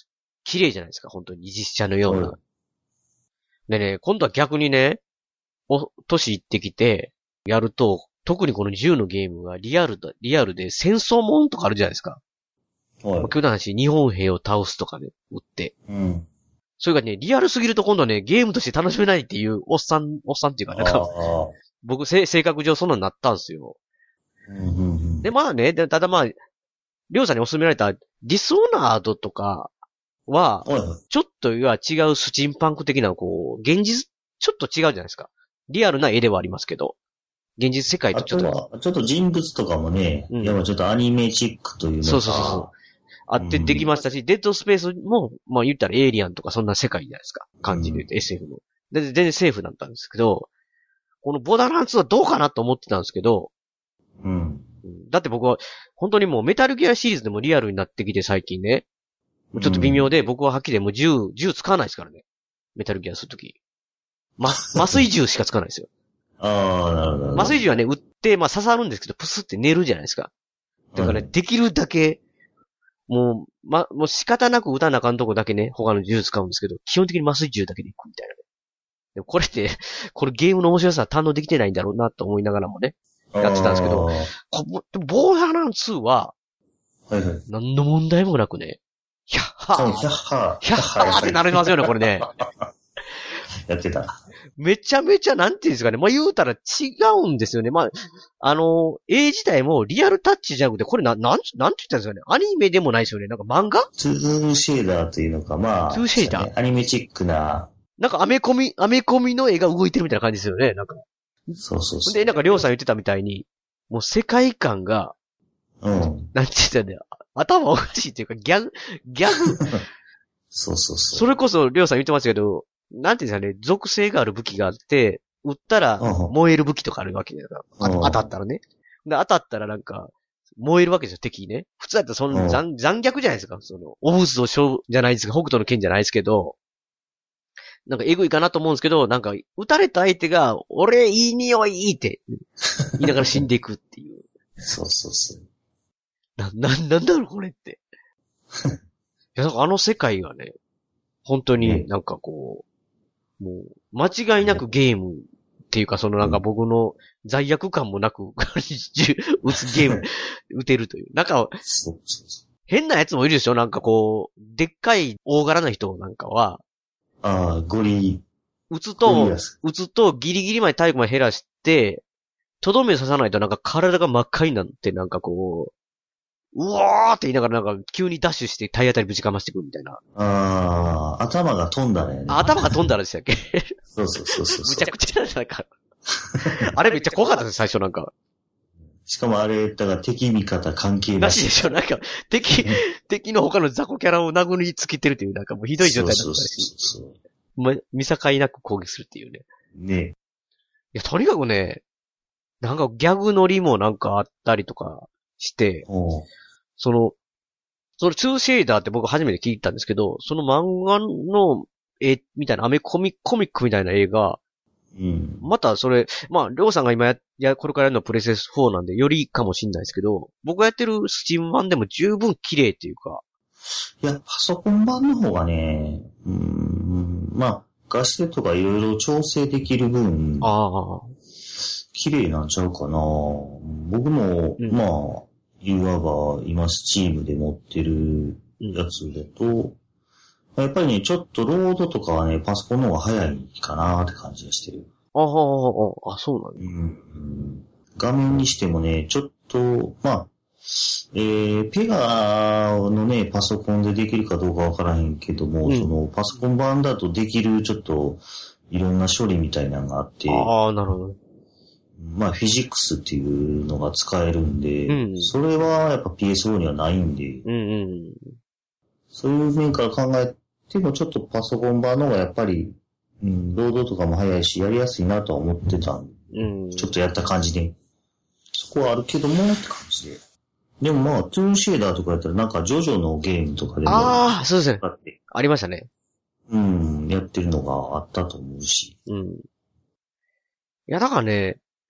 Speaker 2: 綺麗じゃないですか、本当に実写のような。
Speaker 3: うん
Speaker 2: でね、今度は逆にね、お、年いってきて、やると、特にこの銃のゲームがリアルだ、リアルで戦争もんとかあるじゃないですか。
Speaker 3: はい
Speaker 2: まあ、今日の話、日本兵を倒すとかね、撃って。
Speaker 3: うん。
Speaker 2: それがね、リアルすぎると今度はね、ゲームとして楽しめないっていう、おっさん、おっさんっていうか、なんか、
Speaker 3: ああ。
Speaker 2: 僕、せ性格上そんなになったんですよ。
Speaker 3: うんうんうん。
Speaker 2: で、まあね、でただまあ、りょうさんにお勧められた、ディスオナードとかは、
Speaker 3: はいはい。
Speaker 2: ちょっとは違うスチンパンク的な、こう、現実、ちょっと違うじゃないですか。リアルな絵ではありますけど、現実世界と
Speaker 3: あ
Speaker 2: ちょっと、
Speaker 3: とは、ちょっと人物とかもね、
Speaker 2: うん
Speaker 3: やっぱちょっとアニメチックというのか。
Speaker 2: そうそうそうそう。あってできましたし、デッドスペースも、まあ言ったらエイリアンとかそんな世界じゃないですか。感じで言うと、
Speaker 3: うん
Speaker 2: エスエフ の。で、全然セーフだったんですけど、このボーダーランツはどうかなと思ってたんですけど、
Speaker 3: うん。
Speaker 2: うんだって僕は、本当にもうメタルギアシリーズでもリアルになってきて最近ね、もうちょっと微妙で、僕ははっきりもう銃、銃使わないですからね。メタルギアするとき。ま、麻酔銃しか使わないですよ。
Speaker 3: ああ、なるほど。
Speaker 2: 麻酔銃はね、撃って、まあ刺さるんですけど、プスって寝るじゃないですか。だからね、
Speaker 3: うん
Speaker 2: できるだけ、もう、ま、もう仕方なく撃たなあかんとこだけね、他の銃使うんですけど、基本的に麻酔銃だけで行くみたいなね。でもこれって、これゲームの面白さは堪能できてないんだろうなと思いながらもね、やってたんですけど
Speaker 3: あー
Speaker 2: こでもボーダーランツーは、
Speaker 3: はいはい。
Speaker 2: 何の問題もなくね、ヒャッハ
Speaker 3: そう、
Speaker 2: ー
Speaker 3: ヒャッハー。
Speaker 2: ヒャッハーってなりますよね、これね。
Speaker 3: やってた。
Speaker 2: めちゃめちゃ、なんていうんですかね。まあ、言うたら違うんですよね。まあ、あの、絵自体もリアルタッチじゃなくて、これな、なん、なんて言ったんですかね。アニメでもないですよね。なんか漫画
Speaker 3: ツーシェーダーというのか、まあ、
Speaker 2: ツーシェーダー
Speaker 3: そうねアニメチックな、
Speaker 2: なんかアメコミ、アメコミの絵が動いてるみたいな感じですよね。なんか。
Speaker 3: そうそうそう。
Speaker 2: で、なんかりょうさん言ってたみたいに、もう世界観が、
Speaker 3: うん。
Speaker 2: なんて言ったんだよ。頭おかしいっていうか、ギャグ、ギャグ、
Speaker 3: そうそうそう。
Speaker 2: それこそりょうさん言ってましたけど、なんていうんですかね、属性がある武器があって、撃ったら
Speaker 3: うん
Speaker 2: 燃える武器とかあるわけだから、
Speaker 3: うん
Speaker 2: あ当たったらね。で、当たったらなんか、燃えるわけですよ、敵ね。普通だったらその
Speaker 3: うん
Speaker 2: 残残虐じゃないですか。その、オブズの章じゃないですか、北斗の剣じゃないですけど、なんかエグいかなと思うんですけど、なんか、撃たれた相手が、俺、いい匂いって言いながら死んでいくっていう。
Speaker 3: そうそうそう。
Speaker 2: な、な、なんだろう、これって。いや、なんかあの世界がね、本当になんかこう、もう、間違いなくゲームっていうか、そのなんか僕の罪悪感もなく、撃つゲーム、撃てるという。なんか、
Speaker 3: そうそうそう。
Speaker 2: 変なやつもいるでしょなんかこう、でっかい大柄な人なんかは、
Speaker 3: ああ、ゴリ、
Speaker 2: 撃つ
Speaker 3: ゴリ
Speaker 2: と
Speaker 3: ラス、
Speaker 2: 撃つとギリギリまで体力まで減らして、とどめ刺さないとなんか体が真っ赤になってなんかこう、うわーって言いながらなんか急にダッシュして体当たりぶちかましてくるみたいな。
Speaker 3: ああ、頭が飛んだね。
Speaker 2: あ頭が飛んだらでしたっけ
Speaker 3: そうそうそうそう。
Speaker 2: むちゃくちゃなんか。あれめっちゃ怖かったです、最初なんか。
Speaker 3: しかもあれ、だから敵味方関係
Speaker 2: な
Speaker 3: なし。
Speaker 2: しでしょなんか、敵、敵の他の雑魚キャラを殴りつけてるっていう、なんかもうひどい状態だった
Speaker 3: そうそう
Speaker 2: し。
Speaker 3: そうそう。
Speaker 2: ま、見境なく攻撃するっていうね。
Speaker 3: ね。
Speaker 2: いや、とにかくね、なんかギャグノリもなんかあったりとかして、
Speaker 3: おう
Speaker 2: その、そのツーシェーダーって僕初めて聞いたんですけど、その漫画の絵みたいな、アメコミ、コミックみたいな映画、
Speaker 3: うん。
Speaker 2: またそれ、まあ、りょうさんが今や、や、これからやるのはプレセスフォーなんで、よりかもしんないですけど、僕がやってるスチーム版でも十分綺麗っていうか、
Speaker 3: いや、パソコン版の方がね、うーん、まあ、画質とかいろいろ調整できる分、
Speaker 2: ああ、
Speaker 3: 綺麗なんちゃうかな。僕も、
Speaker 2: うん
Speaker 3: まあ、いわば今スチームで持ってるやつだと、やっぱりね、ちょっとロードとかはね、パソコンの方が早いかなって感じがしてる。
Speaker 2: ああ、ああ、あ、そうなんだ。
Speaker 3: うんうん画面にしてもね、ちょっと、まあ、えー、ペガのね、パソコンでできるかどうかわからへんけども、
Speaker 2: うん
Speaker 3: その、パソコン版だとできるちょっと、いろんな処理みたいなのがあって、
Speaker 2: ああ、なるほど。
Speaker 3: まあ、フィジックスっていうのが使えるんで、
Speaker 2: うん
Speaker 3: それはやっぱ ピーエスフォー にはないんで、
Speaker 2: うんうん。
Speaker 3: そういう面から考えてもちょっとパソコン版の方がやっぱり、うん、ロードとかも早いし、やりやすいなとは思ってたんで、
Speaker 2: うん。
Speaker 3: ちょっとやった感じで。そこはあるけども、って感じで。でもまあ、トゥーシェーダーとかやったらなんかジョジョのゲームとかでも、
Speaker 2: ああ、そうですね。
Speaker 3: 使って、
Speaker 2: ありましたね。
Speaker 3: うん、やってるのがあったと思うし。
Speaker 2: うん。いや、だからね、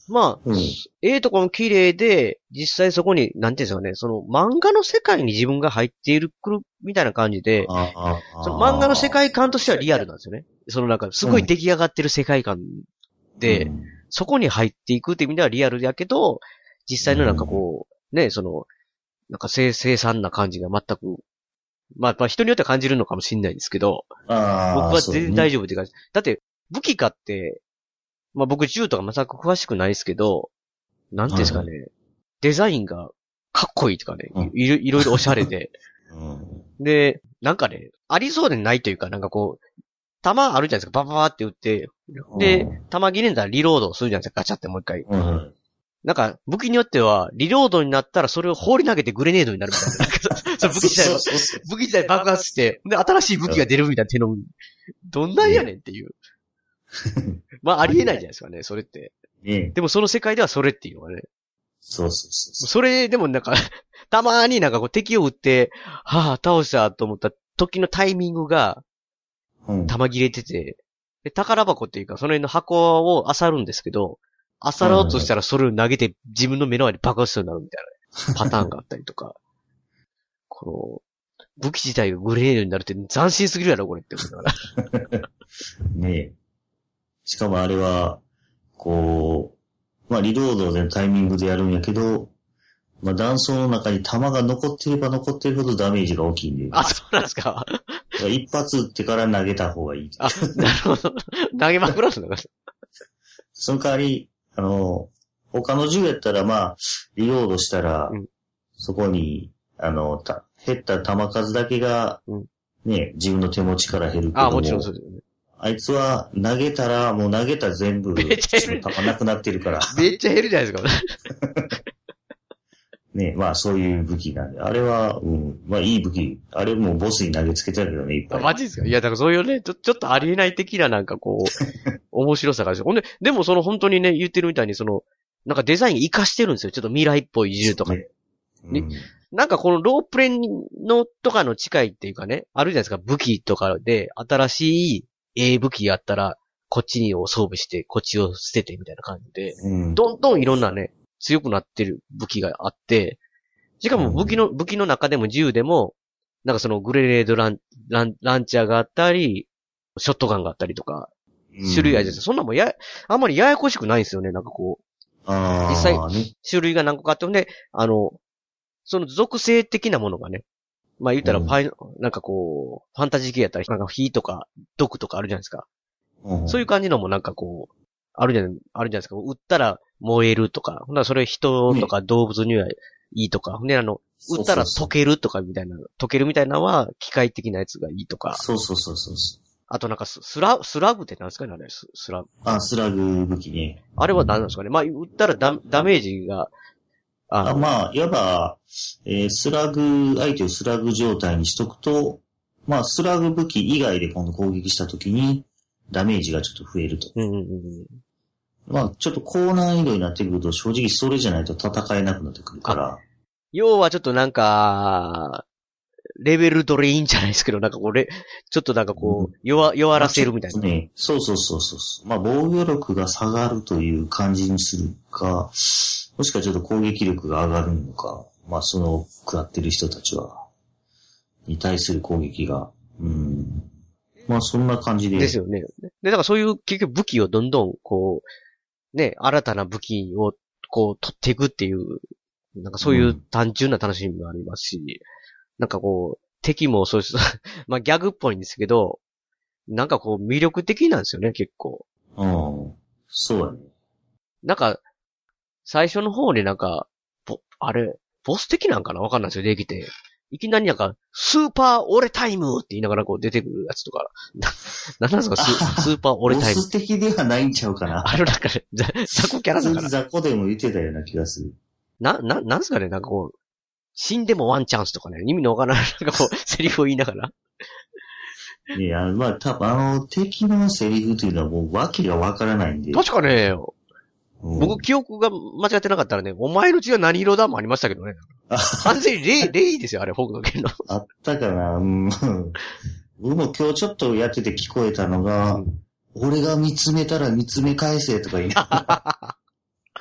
Speaker 2: まあ、
Speaker 3: うん。
Speaker 2: 絵とかも綺麗で、実際そこに、なんていうんですかね、その漫画の世界に自分が入っているくるみたいな感じで、
Speaker 3: あああ
Speaker 2: その漫画の世界観としてはリアルなんですよね。そのなんか、すごい出来上がってる世界観で、
Speaker 3: うん
Speaker 2: そこに入っていくっていう意味ではリアルだけど、実際のなんかこう、ね、その、なんか生生産な感じが全く、まあ、まあ人によっては感じるのかもしれないですけど、
Speaker 3: ああ
Speaker 2: 僕は全然大
Speaker 3: 丈
Speaker 2: 丈夫っていうか、だって武器買って、まあ僕銃とか全く詳しくないですけど、なんていうんですかね、デザインがかっこいいとかね、
Speaker 3: うん
Speaker 2: いろいろいろおしゃれで、
Speaker 3: 夫。
Speaker 2: で、なんかね、ありそうでないというか、なんかこう、弾あるじゃないですか、バババーって撃って、で、弾切れんだらリロードするじゃないですか、ガチャってもう一回。
Speaker 3: うん、うん。
Speaker 2: なんか、武器によっては、リロードになったらそれを放り投げてグレネードになるみたいな。なんかその武器自体は、
Speaker 3: そうそうそう
Speaker 2: 武器自体爆発して、で、新しい武器が出るみたいな手の、どんなんやねんっていう。まあ、ありえないじゃないですかね、それって。
Speaker 3: ね
Speaker 2: でもその世界ではそれっていうのがね。
Speaker 3: そうそうそうそ
Speaker 2: それ、でもなんか、たまになんかこう敵を撃って、はぁ、倒したと思った時のタイミングが、
Speaker 3: う。うん。
Speaker 2: 弾切れてて、で、宝箱っていうか、その辺の箱を漁るんですけど、漁ろうとしたらそれを投げて自分の目の前で爆発するようになるみたいなパターンがあったりとか、この、武器自体がグレードになるって斬新すぎるやろ、これって思いながら。
Speaker 3: ねえ。しかもあれは、こう、まあリロードでタイミングでやるんやけど、まあ弾倉の中に弾が残っていれば残っているほどダメージが大きいんで。
Speaker 2: あ、そうなんですか。
Speaker 3: 一発撃ってから投げた方がいい。
Speaker 2: あ、なるほど。投げまくらすのか。
Speaker 3: その代わり、あの、他の銃やったらまあ、リロードしたら、
Speaker 2: うん、
Speaker 3: そこに、あの、た減った弾数だけが、
Speaker 2: うん、
Speaker 3: ね、自分の手持ちから減るけども。
Speaker 2: あ、もちろんそうですよね。
Speaker 3: あいつは投げたら、もう投げた全部、
Speaker 2: めっちゃ減る
Speaker 3: 弾なくなってるから。
Speaker 2: めっちゃ減るじゃないですか。
Speaker 3: ね、まあそういう武器なんで。あれは、うん、まあいい武器。あれもうボスに投げつけたけどね、いっぱい。
Speaker 2: マジですか？いや、だからそういうね、ちょ、ちょっとありえない的ななんかこう、面白さがある。ほんで、でもその本当にね、言ってるみたいにその、なんかデザイン活かしてるんですよ。ちょっと未来っぽい銃とか。
Speaker 3: ねうん、
Speaker 2: なんかこのロープレのとかの近いっていうかね、あるじゃないですか、武器とかで、新しい A 武器やったら、こっちにを装備して、こっちを捨ててみたいな感じで、
Speaker 3: うん、
Speaker 2: どんどんいろんなね、強くなってる武器があって、しかも武器の、武器の中でも銃でも、なんかそのグレネードラン、ラン、ランチャーがあったり、ショットガンがあったりとか、種類あるじゃないですか。そんなもんや、あんまりややこしくないんですよね、なんかこう。
Speaker 3: あ
Speaker 2: 実際、
Speaker 3: ね、
Speaker 2: 種類が何個かあって、ほんで、あの、その属性的なものがね、まあ言ったらファイ、うん、なんかこう、ファンタジー系やったら、なんか火とか毒とかあるじゃないですか。うん、そういう感じのもなんかこう、あるじゃない、あるじゃないですか。撃ったら燃えるとか、ほんならそれ人とか動物にはいいとか、ほんであの、撃ったら溶けるとかみたいな、溶けるみたいなのは機械的なやつがいいとか。
Speaker 3: そうそうそうそう。
Speaker 2: あとなんかスラ、スラグって何ですかねあれ、スラグ。
Speaker 3: あ、スラグ武器ね。
Speaker 2: あれは何なんですかね。まあ、撃ったらダダメージが、
Speaker 3: ああまあ、いわば、えー、スラグ、相手をスラグ状態にしとくと、まあ、スラグ武器以外で今度攻撃したときに、ダメージがちょっと増えると。
Speaker 2: うんうんうん、
Speaker 3: まあ、ちょっと高難易度になってくると、正直それじゃないと戦えなくなってくるから。
Speaker 2: 要はちょっとなんか、レベル取れいいんじゃないですけど、なんかこれ、ちょっとなんかこう、弱、弱らせるみたいな。
Speaker 3: ね、そうそうそうそう。まあ、防御力が下がるという感じにするか、もしくはちょっと攻撃力が上がるのか、まあ、その、食らってる人たちは、に対する攻撃が、うん。まあ、そんな感じで。
Speaker 2: ですよね。で、だからそういう結局武器をどんどん、こう、ね、新たな武器を、こう、取っていくっていう、なんかそういう単純な楽しみもありますし、うん、なんかこう、敵もそうです。まあギャグっぽいんですけど、なんかこう魅力的なんですよね、結構。
Speaker 3: うん。そうだね。
Speaker 2: なんか、最初の方になんか、ぼ、あれ、ボス的なんかなわかんないですよ、できて。いきなりなんか、スーパーオレタイムって言いながらこう出てくるやつとか。な、なんなんですかス、スーパーオレタイム。
Speaker 3: ボス的ではないんちゃうかな。
Speaker 2: あのなんか、ザ、ザコキャラだから。
Speaker 3: ザコでも言ってたような気がする。
Speaker 2: な、な、なんすかねなんかこう、死んでもワンチャンスとかね、意味のわからない、なんかこう、セリフを言いながら。
Speaker 3: いや、まあ、多分あの、敵のセリフというのはもう訳がわからないんで。
Speaker 2: 確かね、うん、僕記憶が間違ってなかったらね、お前の血は何色だもありましたけどね。完全にレイ、レイですよ、あれ、北斗剣の。
Speaker 3: あったかな、うん。僕も今日ちょっとやってて聞こえたのが、うん、俺が見つめたら見つめ返せとか言う。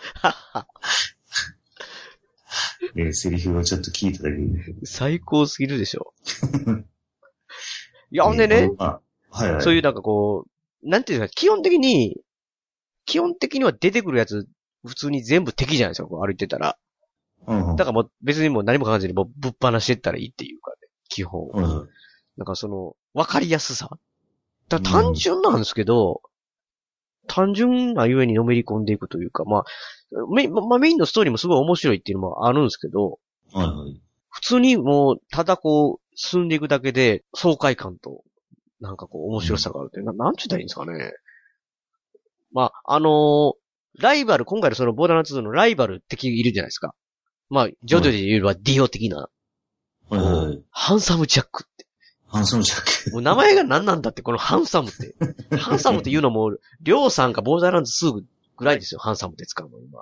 Speaker 3: ね、セリフをちょっと聞いただけで。
Speaker 2: 最高すぎるでしょ。いや、ほんでね、
Speaker 3: あ、はいはい。
Speaker 2: そういうなんかこう、なんていうか、基本的に、基本的には出てくるやつ、普通に全部敵じゃないですか、こう歩いてたら。
Speaker 3: うんうん、
Speaker 2: だからもう別にもう何も考えずにもうぶっ放してったらいいっていうかね、基本。
Speaker 3: うん、
Speaker 2: なんかその、わかりやすさ。だから単純なんですけど、うん、単純なゆえにのめり込んでいくというか、まあ、メ, まあ、メインのストーリーもすごい面白いっていうのもあるんですけど、
Speaker 3: はいはい、
Speaker 2: 普通にもう、ただこう、進んでいくだけで、爽快感と、なんかこう、面白さがあるって、うん、ななんちゅうたらいいんですかね。まあ、あのー、ライバル、今回のそのボーダーランツーのライバル敵いるじゃないですか。まあ、ジョジョで言えばディオ的な。
Speaker 3: はいはいはい、
Speaker 2: ハンサムジャックって。
Speaker 3: ハンサムジャック。
Speaker 2: もう名前が何なんだって、このハンサムって。ハンサムって言うのも、りょうさんかボーダーランズツーぐらいですよ、ハンサムって使うの、今。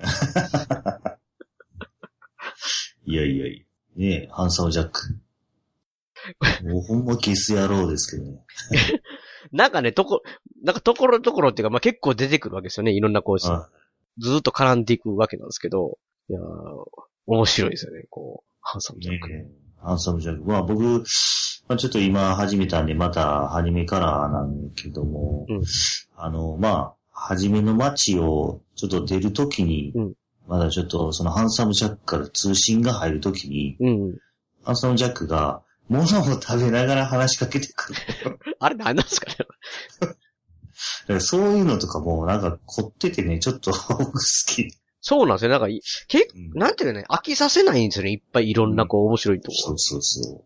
Speaker 3: いやいやいや。ねえ、ハンサムジャック。もうほんまゲス野郎ですけどね。
Speaker 2: なんかね、とこ、なんかところどころっていうか、まあ、結構出てくるわけですよね、いろんなこう、ずーっと絡んでいくわけなんですけど、いやー、面白いですよね、こう、ハンサムジャック。
Speaker 3: ね、ハンサムジャック。まあ僕、まあ、ちょっと今始めたんで、また初めからなんけども、うん、あの、まあ、初めの街をちょっと出るときに、うん、まだちょっとそのハンサムジャックから通信が入るときに、うん、ハンサムジャックが物を食べながら話しかけてくる。
Speaker 2: あれ何なんですか
Speaker 3: ねそういうのとかもなんか凝っててね、ちょっと僕好き。
Speaker 2: そうなんですよ。なんか、け、うん、なんていうかね、飽きさせないんですよね。いっぱいいろんなこう面白いところ、
Speaker 3: うん。そうそうそう。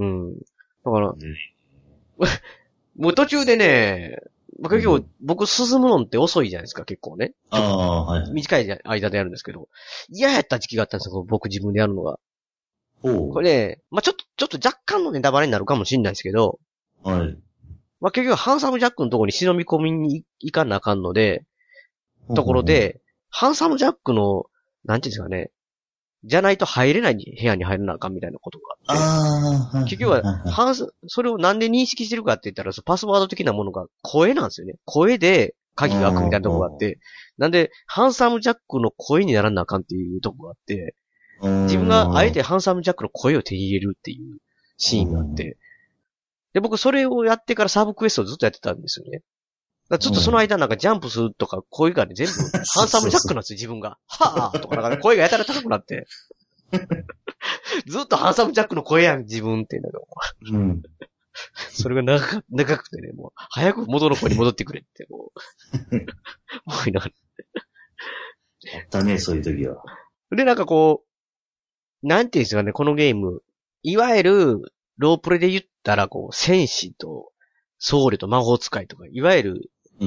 Speaker 2: うん。だから、ね、もう途中でね、まあ、結構僕進むのって遅いじゃないですか、結構ね。
Speaker 3: ああ、はい。
Speaker 2: 短い間でやるんですけど、嫌やった時期があったんですよ、僕自分でやるのが。
Speaker 3: お
Speaker 2: これね、まあ、ちょっと、ちょっと若干のネタバレになるかもしれないですけど、
Speaker 3: はい。
Speaker 2: まあ、結局ハンサムジャックのところに忍び込みに行かなあかんので、ところで、ハンサムジャックの、なんていうんですかね、じゃないと入れない部屋に入らなあかんみたいなことがあって。あ結局は、ハンス、それをなんで認識してるかって言ったら、パスワード的なものが声なんですよね。声で鍵が開くみたいなとこがあって。なんで、ハンサムジャックの声にならなあかんっていうとこがあって、自分があえてハンサムジャックの声を手に入れるっていうシーンがあって。で、僕それをやってからサブクエストをずっとやってたんですよね。ずっとその間なんかジャンプするとか声がね、全部ハンサムジャックなんですよ、自分が。はぁーとかなんか声がやたら高くなって。ずっとハンサムジャックの声やん、自分ってなんか。うん。それが長く、長くてね、もう、早く元の声に戻ってくれって、もう。思いながら。
Speaker 3: やったね、そういう時は。
Speaker 2: で、なんかこう、なんていうんですかね、このゲーム。いわゆる、ロープレで言ったら、こう、戦士と、僧侶と魔法使いとか、いわゆる、
Speaker 3: うん、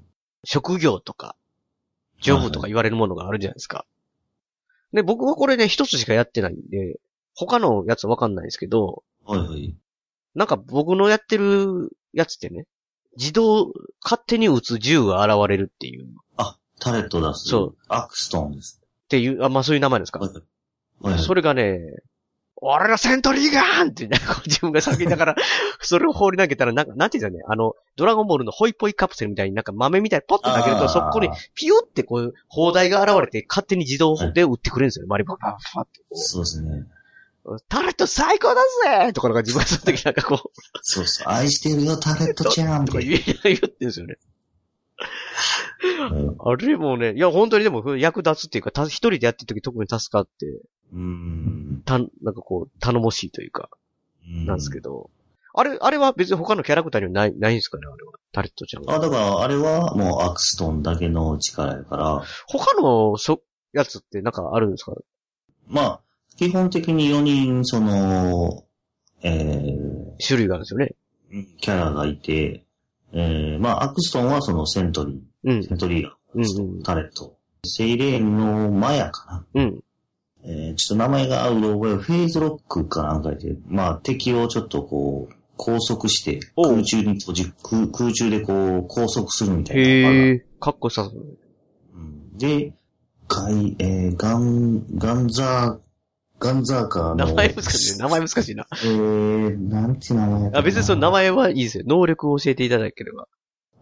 Speaker 2: 職業とか、ジョブとか言われるものがあるじゃないですか。で、僕はこれね、一つしかやってないんで、他のやつはわかんないですけど、
Speaker 3: はいはい。
Speaker 2: なんか僕のやってるやつってね、自動、勝手に撃つ銃が現れるっていう。
Speaker 3: あ、タレット出す。
Speaker 2: そう。
Speaker 3: アクストーンです。
Speaker 2: っていう、あ、まあそういう名前ですか。はいはい、それがね、俺のセントリーガーンって、ね、自分が叫びながら、それを放り投げたら、なんか、なんていうんですかね、あの、ドラゴンボールのホイポイカプセルみたいになんか豆みたいにポッと投げると、そこにピュってこう、砲台が現れて、勝手に自動で撃ってくれるんですよね、マリバババって。
Speaker 3: そうですね。
Speaker 2: タレット最高だぜとかなんか自分がその時なんかこう。
Speaker 3: そうそう、愛してるよ、タレットちゃんって。
Speaker 2: とか言ってるんですよね。うん、あれもね、いや、本当にでも役立つっていうか、一人でやってる時特に助かって、
Speaker 3: うーん
Speaker 2: た、なんかこう、頼もしいというか、なんですけど、あれ、あれは別に他のキャラクターにはない、ないんですかね、あれは。タレットちゃんは。
Speaker 3: あ、だからあれはもうアクストンだけの力やから。
Speaker 2: 他のそ、やつってなんかあるんですか？
Speaker 3: まあ、基本的によにん、その、えー、
Speaker 2: 種類があるんですよね。
Speaker 3: キャラがいて、えー、まあ、アクストンはそのセントリー。うん、セントリーガー、うんうん、タレット。セイレーンのマヤかな。
Speaker 2: うん。
Speaker 3: えー、ちょっと名前がうろ覚え、フェイズロックかなんかで、まあ、敵をちょっとこう、拘束して、空中に閉じ、空、空中でこう、拘束するみたいな。
Speaker 2: へー、かっこよさそう。
Speaker 3: うん。で、ガイ、えー、ガン、ガンザー、ガンザーカーの。
Speaker 2: 名前難しいね。名前難しいな。
Speaker 3: えー、なんて名前だ
Speaker 2: あ、別にその名前はいいですよ。能力を教えていただければ。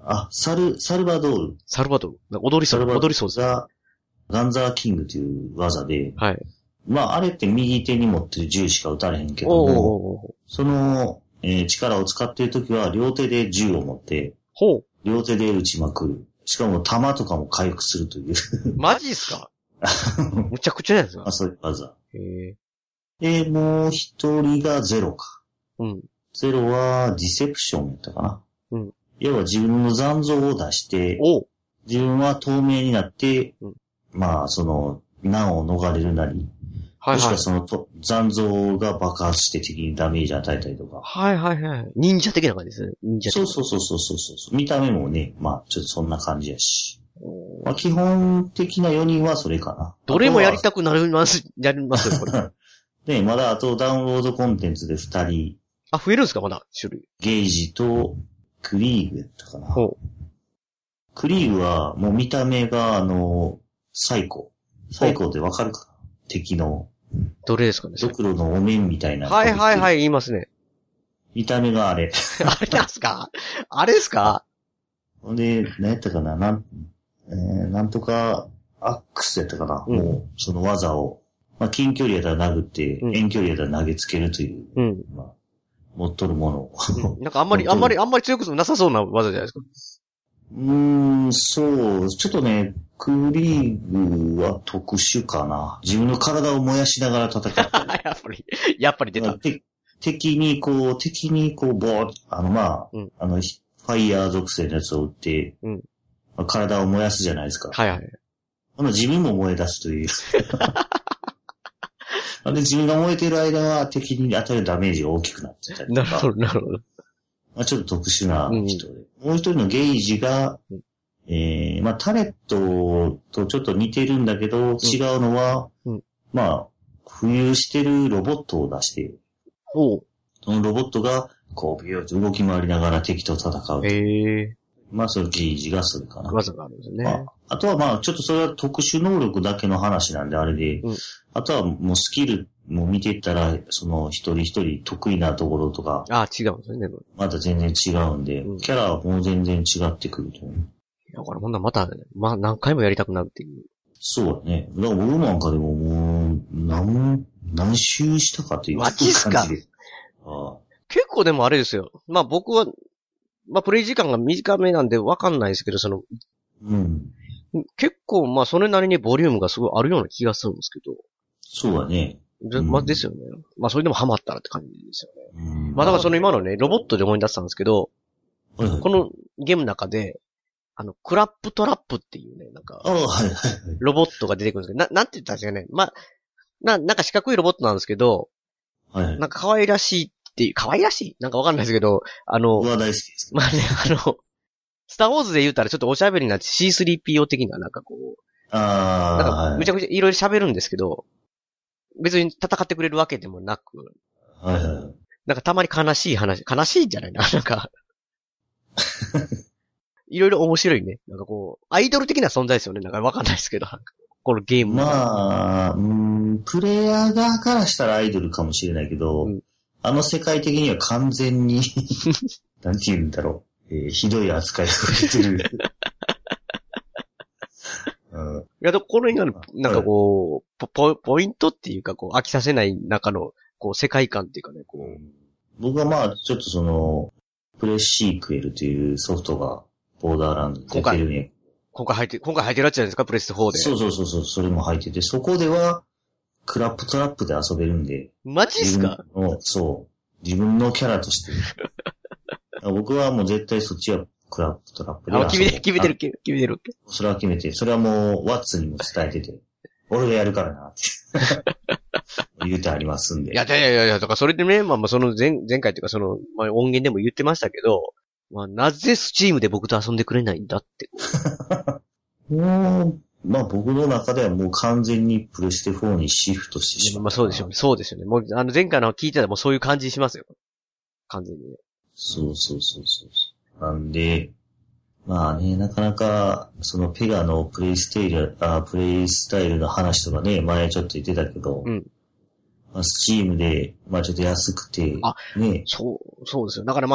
Speaker 3: あ、サル、サルバドール。
Speaker 2: サルバドール。なんか踊りそう、踊りそうです。
Speaker 3: が、ガンザーキングという技で、
Speaker 2: はい。
Speaker 3: まあ、あれって右手に持ってる銃しか撃たれへんけども、その、えー、力を使っているときは両手で銃を持って、
Speaker 2: ほう。
Speaker 3: 両手で撃ちまくる。しかも弾とかも回復するという。
Speaker 2: マジっすかむちゃくちゃやつ
Speaker 3: あ、そういう技。
Speaker 2: へ
Speaker 3: で、もう一人がゼロか。
Speaker 2: うん。
Speaker 3: ゼロはディセプションやったかな。
Speaker 2: うん。
Speaker 3: 要は自分の残像を出して、
Speaker 2: お
Speaker 3: 自分は透明になって、
Speaker 2: うん、
Speaker 3: まあ、その、難を逃れるなり、はいはい、もしくはそのと残像が爆発して敵にダメージ与えたりとか。
Speaker 2: はいはいはい。忍者的な感じですね。忍者的な。
Speaker 3: そうそうそうそうそうそう。見た目もね、まあ、ちょっとそんな感じやし。まあ、基本的なよにんはそれかな。
Speaker 2: どれもやりたくなります、やりますよ、これ。
Speaker 3: で、まだあとダウンロードコンテンツでふたり。
Speaker 2: あ、増えるんですか、まだ、種類。
Speaker 3: ゲージとクリーグやったかな。
Speaker 2: ほう。
Speaker 3: クリーグはもう見た目が、あの、サイコ。サイコってわかるかな、敵の。
Speaker 2: どれですかね。
Speaker 3: ドクロのお面みたいな。
Speaker 2: はいはいはい、言いますね。
Speaker 3: 見た目があれ。
Speaker 2: あれなんすかあれですか
Speaker 3: ほんで、何やったかななん、えー、なんとか、アックスやったかな、うん、もう、その技を、まあ、近距離やったら殴って、うん、遠距離やったら投げつけるという、うん、まあ、持っとるものを。
Speaker 2: うん、なんかあんまり、あんまり、あんまり強くなさそうな技じゃないですか。
Speaker 3: うーん、そう、ちょっとね、クリーグは特殊かな。自分の体を燃やしながら戦って。
Speaker 2: やっぱり、やっぱり出た。
Speaker 3: 敵にこう、敵にこう、ボーあの、まあ、うん、あの、ファイヤー属性のやつを撃って、うん、まあ、体を燃やすじゃないですか。
Speaker 2: はいはい。
Speaker 3: ほな自分も燃え出すという。で、自分が燃えてる間は敵に与えるダメージが大きくなってたりとか。
Speaker 2: なるほど、なるほど。
Speaker 3: まあ、ちょっと特殊な人で。うん、もう一人のゲージが、うん、えー、まあ、タレットとちょっと似てるんだけど、うん、違うのは、うん、まあ、浮遊してるロボットを出して、
Speaker 2: お
Speaker 3: そのロボットが、こう、ビューッと動き回りながら敵と戦う。
Speaker 2: へー。
Speaker 3: まあ、そのゲージがそれかな。
Speaker 2: 技があるんですね。
Speaker 3: まあ、あとはまあ、ちょっとそれは特殊能力だけの話なんであれで、うん、あとはもうスキルも見ていったら、その一人一人得意なところとか。
Speaker 2: ああ、違うんですね。
Speaker 3: また全然違うんで、うん、キャラはもう全然違ってくると思う。
Speaker 2: だからほんならまた、まあ何回もやりたくなるっていう。
Speaker 3: そうだね。だから僕なんかでももう、何、何周したかという
Speaker 2: 感じで。マジっすか。ああ、結構でもあれですよ。まあ僕は、まあプレイ時間が短めなんでわかんないですけど、その、
Speaker 3: うん。
Speaker 2: 結構まあそれなりにボリュームがすごいあるような気がするんですけど。
Speaker 3: そうだね。
Speaker 2: で、まあですよね。まあそれでもハマったらって感じですよね。うん、まあだからその今のね、ロボットで思い出したんですけど、はいはい、このゲームの中で、あの、クラップトラップっていうね、なんか、
Speaker 3: はいはいはい、
Speaker 2: ロボットが出てくるんですけど、な、なんて言ったんですかね。まあ、な、なんか四角いロボットなんですけど、
Speaker 3: はいはい、
Speaker 2: なんか可愛らしいっていう、可愛らしいなんかわかんないですけど、あの、
Speaker 3: 僕は大好きです。
Speaker 2: まあね、あの、スターウォーズで言うたらちょっとおしゃべりな シースリーピーオー 的ななんかこう、
Speaker 3: ああ、
Speaker 2: なんかめちゃくちゃいろいろ喋るんですけど、別に戦ってくれるわけでもなく、
Speaker 3: はいはい。
Speaker 2: なんかたまに悲しい話、悲しいんじゃないな、なんか、いろいろ面白いね。なんかこう、アイドル的な存在ですよね。なんかわかんないですけど、このゲーム。
Speaker 3: まあ、うん、プレイヤー側からしたらアイドルかもしれないけど、うん、あの世界的には完全に、なんて言うんだろう、えー、ひどい扱いを受けてる。
Speaker 2: うん、いや、この今の、なんかこう、はい、ポ、ポイントっていうか、こう、飽きさせない中の、こう、世界観っていうかね、こう。うん、
Speaker 3: 僕はまあ、ちょっとその、プレシークエルというソフトが、ボーダーランド出てるね。
Speaker 2: 今回入って、今回入ってるやつじゃないですか、プレステフォーで。
Speaker 3: そうそうそうそう、それも入ってて、そこでは、クラップトラップで遊べるんで。
Speaker 2: マジっすか？
Speaker 3: そう。自分のキャラとして。僕はもう絶対そっちはクラップトラップで遊ぶ。
Speaker 2: あ、決めてる、決めてる、決めてる。
Speaker 3: それは決めて、それはもう、ワッツにも伝えてて、俺がやるからな、って。言うてありますんで。
Speaker 2: いや、いやいやいや、だからそれでね、まあまあその前、前回っていうかその、まあ音源でも言ってましたけど、まあ、なぜスチームで僕と遊んでくれないんだって。
Speaker 3: もう、まあ僕の中ではもう完全にプレステフォーにシフトしてしまう。
Speaker 2: まあそうでしょうね。そうですよね。もう、あの前回の聞いてたらもうそういう感じしますよ。完全にね。
Speaker 3: そうそうそうそう。なんで、まあね、なかなか、そのペガのプレイスタイル、あ、プレイスタイルの話とかね、前ちょっと言ってたけど、うん。まあ、スチームで、まあちょっと安くて、
Speaker 2: あ、ね。そう、そうですよ。だからまあ、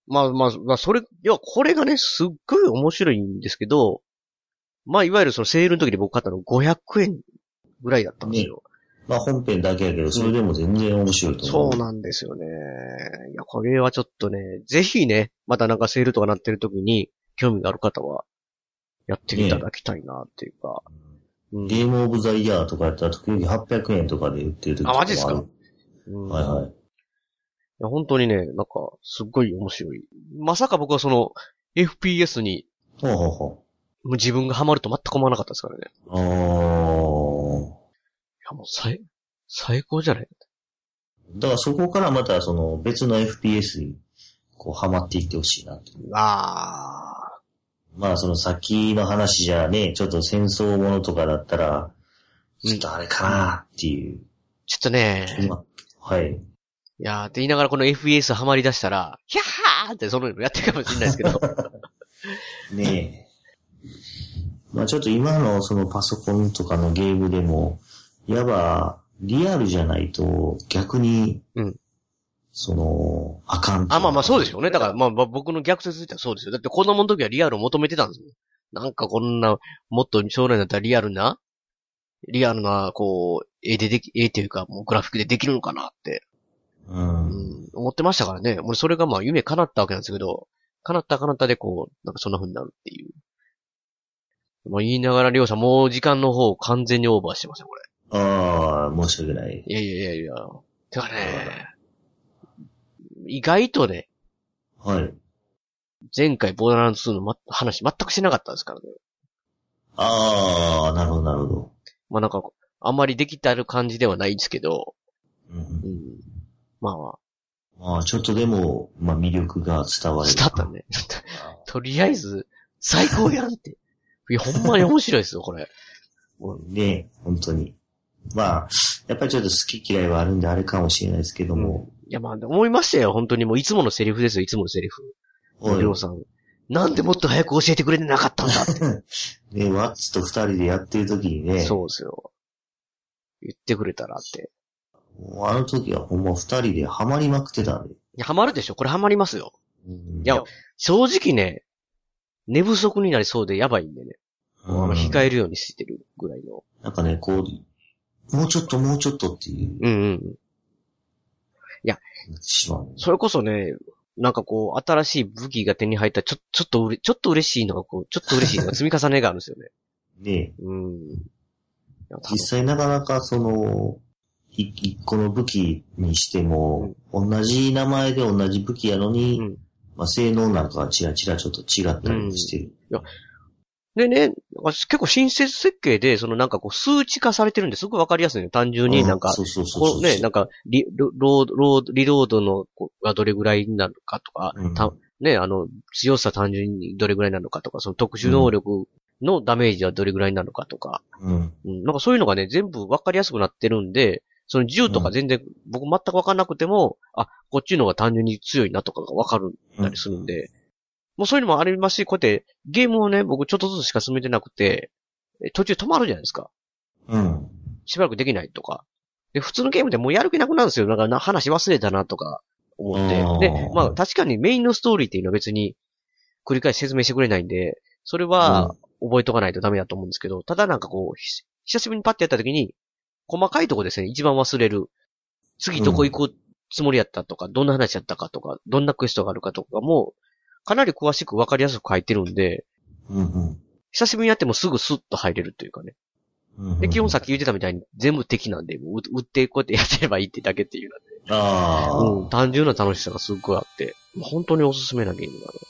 Speaker 2: まあまあ、まあ、それ、いや、これがね、すっごい面白いんですけど、まあ、いわゆるそのセールの時に僕買ったのごひゃくえんぐらいだったんですよ。
Speaker 3: ね、まあ本編だけやけど、それでも全然面白いと思う。
Speaker 2: そうなんですよね。いや、これはちょっとね、ぜひね、またなんかセールとかなってる時に、興味がある方は、やっていただきたいなっていうか。ね
Speaker 3: うん、ゲームオブザイヤーとかやったら時々はっぴゃくえんとかで売ってる時とかもある。
Speaker 2: あ、マジですか、うん、
Speaker 3: はいはい。
Speaker 2: いや、本当にね、なんか、すっごい面白い。まさか僕はその、エフピーエス に、
Speaker 3: ほうほうほう。
Speaker 2: もう自分がハマると全く思わなかったですからね。
Speaker 3: あー。いや、も
Speaker 2: う最、最高じゃない
Speaker 3: だからそこからまたその別の エフピーエス に、こう、ハマっていってほしいなって。
Speaker 2: あー。
Speaker 3: まあその先の話じゃね、ちょっと戦争ものとかだったら、ちょっとあれかなっていう。
Speaker 2: ちょっとね、
Speaker 3: はい。
Speaker 2: いやーって言いながらこの エフピーエス ハマり出したら、ヒャッハーってそののやってるかもしれないですけど。
Speaker 3: ねえ。まあちょっと今のそのパソコンとかのゲームでも、いわばリアルじゃないと逆に、うん。その、あかん。
Speaker 2: あ、まあまあそうでしょうね。だからまあ僕の逆説としてはそうですよ。だって子供の時はリアルを求めてたんですもん。なんかこんな、もっと将来になったらリアルな、リアルな、こう、絵ででき、絵っていうかもうグラフィックでできるのかなって。
Speaker 3: うん、
Speaker 2: うん。思ってましたからね。俺それがまあ夢叶ったわけなんですけど、叶った叶ったでこう、なんかそんな風になるっていう。まあ言いながらりょうさんもう時間の方完全にオーバーしてますよ、これ。
Speaker 3: ああ、申し訳ない。
Speaker 2: いやいやいやいや。てかね、意外とね。
Speaker 3: はい。
Speaker 2: 前回ボーダーランドツーの、ま、話全くしてなかったですからね。
Speaker 3: ああ、なるほどなるほど。
Speaker 2: まあなんか、あんまりできてある感じではないんですけど。
Speaker 3: うん。うん、
Speaker 2: まあまあ。
Speaker 3: まあちょっとでも、まあ魅力が伝わる。
Speaker 2: 伝わったね。とりあえず、最高やんって。いや、ほんまに面白いですよ、これ。
Speaker 3: ねえ、本当に。まあ、やっぱりちょっと好き嫌いはあるんであれかもしれないですけども。
Speaker 2: うん、いや、まあ、思いましたよ、本当にもういつものセリフですよ、いつものセリフ。おい。りょうさん。なんでもっと早く教えてくれてなかったんだって。
Speaker 3: ねえ、ワッツと二人でやってる時にね。
Speaker 2: そうですよ。言ってくれたらって。
Speaker 3: もうあの時はほんま二人でハマりまくってたんで。い
Speaker 2: や、ハマるでしょ、これハマりますよ。うん、いや、正直ね、寝不足になりそうでやばいんでね。うん、あの控えるようにしてるぐらいの。
Speaker 3: なんかね、こう、もうちょっともうちょっとっていう。
Speaker 2: うんうん。いや、それこそね、なんかこう、新しい武器が手に入ったら、ちょ、ちょっとうれ、ちょっと嬉しいのが、こう、ちょっと嬉しいのが積み重ねがあるんですよね。
Speaker 3: ねえ。
Speaker 2: うん。
Speaker 3: 実際なかなかその、一個の武器にしても、うん、同じ名前で同じ武器やのに、うん、まあ、性能なんかはチラチラちょっと違ったりしてる。うん、いや
Speaker 2: でね、結構親切設計で、そのなんかこう数値化されてるんですごくわかりやすいね。単純になんか、
Speaker 3: そうそうそうそう。
Speaker 2: ね、なんかリ、ロード、ロード、リロードのがどれぐらいになるかとか、うん、たね、あの、強さ単純にどれぐらいなのかとか、その特殊能力のダメージはどれぐらいなのかとか、
Speaker 3: うん。
Speaker 2: うん、なんかそういうのがね、全部わかりやすくなってるんで、その銃とか全然、僕全くわかんなくても、あ、こっちの方が単純に強いなとかがわかるたりするんで、うん、もうそういうのもありますし、こうやってゲームをね、僕ちょっとずつしか進めてなくて、途中止まるじゃないですか。
Speaker 3: うん。
Speaker 2: しばらくできないとか。で、普通のゲームでもうやる気なくなるんですよ。だから話忘れたなとか思って。で、まあ確かにメインのストーリーっていうのは別に繰り返し説明してくれないんで、それは覚えとかないとダメだと思うんですけど、ただなんかこう、久しぶりにパッてやった時に、細かいとこですね、一番忘れる。次どこ行くつもりやったとか、うん、どんな話やったかとか、どんなクエストがあるかとかも、かなり詳しく分かりやすく書いてるんで、
Speaker 3: うんうん、
Speaker 2: 久しぶりにやってもすぐスッと入れるというかね。
Speaker 3: うんうん、
Speaker 2: で、基本さっき言ってたみたいに全部敵なんで、もう打ってこうやってやってればいいってだけっていうので。
Speaker 3: ああ。
Speaker 2: うん、単純な楽しさがすっごいあって、本当におすすめなゲームだなって。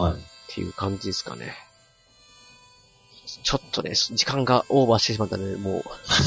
Speaker 3: はい。
Speaker 2: っていう感じですかね。ちょっとね、時間がオーバーしてしまったので、もう。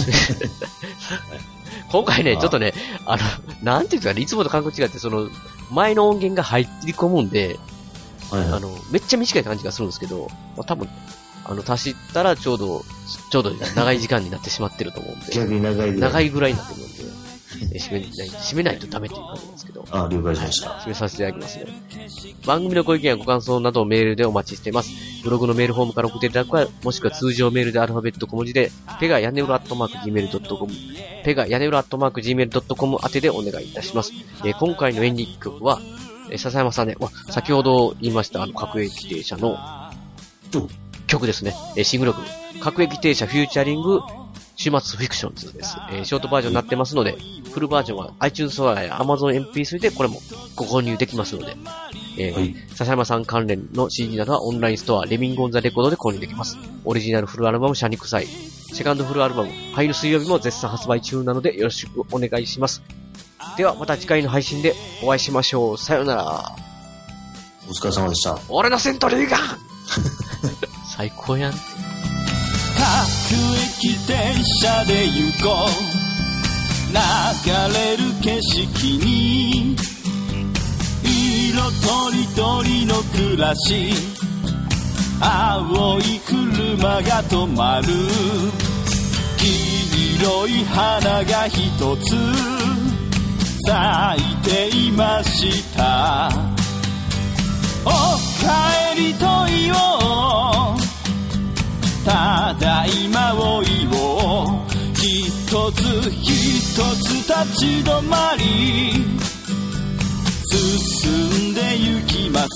Speaker 2: 今回ね、ちょっとね、あの、なんていうんですかね、いつもと感覚違って、その、前の音源が入り込むんで、
Speaker 3: はいはい、
Speaker 2: あの、めっちゃ短い感じがするんですけど、まあ、多分、あの、足したらちょうど、ちょうど長い時間になってしまってると思うんで。
Speaker 3: 逆に長いぐらい。
Speaker 2: 長いぐらいになってるんで、締めない、締めないとダメっていう感じなんですけど。
Speaker 3: ああ、了解しました。
Speaker 2: 締めさせていただきますね。番組のご意見やご感想などをメールでお待ちしています。ブログのメールフォームから送っていただくか、もしくは通常メールでアルファベット小文字で、ペガヤネウラアットマーク ジーメールドットコム、ペガヤネウラアットマーク ジーメールドットコム 宛てでお願いいたします。えー、今回のエンディング曲は、 えー、笹山さんね、先ほど言いました、あの、各駅停車の曲ですね。えー、シングル曲。各駅停車フューチャリング、週末フィクションズです。えー、ショートバージョンになってますので、フルバージョンは iTunes ストアや Amazon エムピースリー でこれもご購入できますので、えーはい、笹山さん関連の シーディー などはオンラインストア、レミングオンザレコードで購入できます。オリジナルフルアルバム、シャニクサイ。セカンドフルアルバム、灰の水曜日も絶賛発売中なのでよろしくお願いします。ではまた次回の配信でお会いしましょう。さよなら。
Speaker 3: お疲れ様でした。
Speaker 2: 俺のセントリーガン最高やん。
Speaker 1: 各駅電車で行こう。流れる景色に色とりどりの暮らし。青い車が止まる。黄色い花が一つ咲いていました。おかえりと言おう。ただいまを言おう。一つ一つ立ち止まり進んで行きます。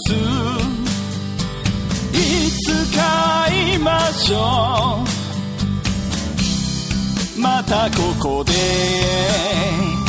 Speaker 1: いつか会いましょう。またここで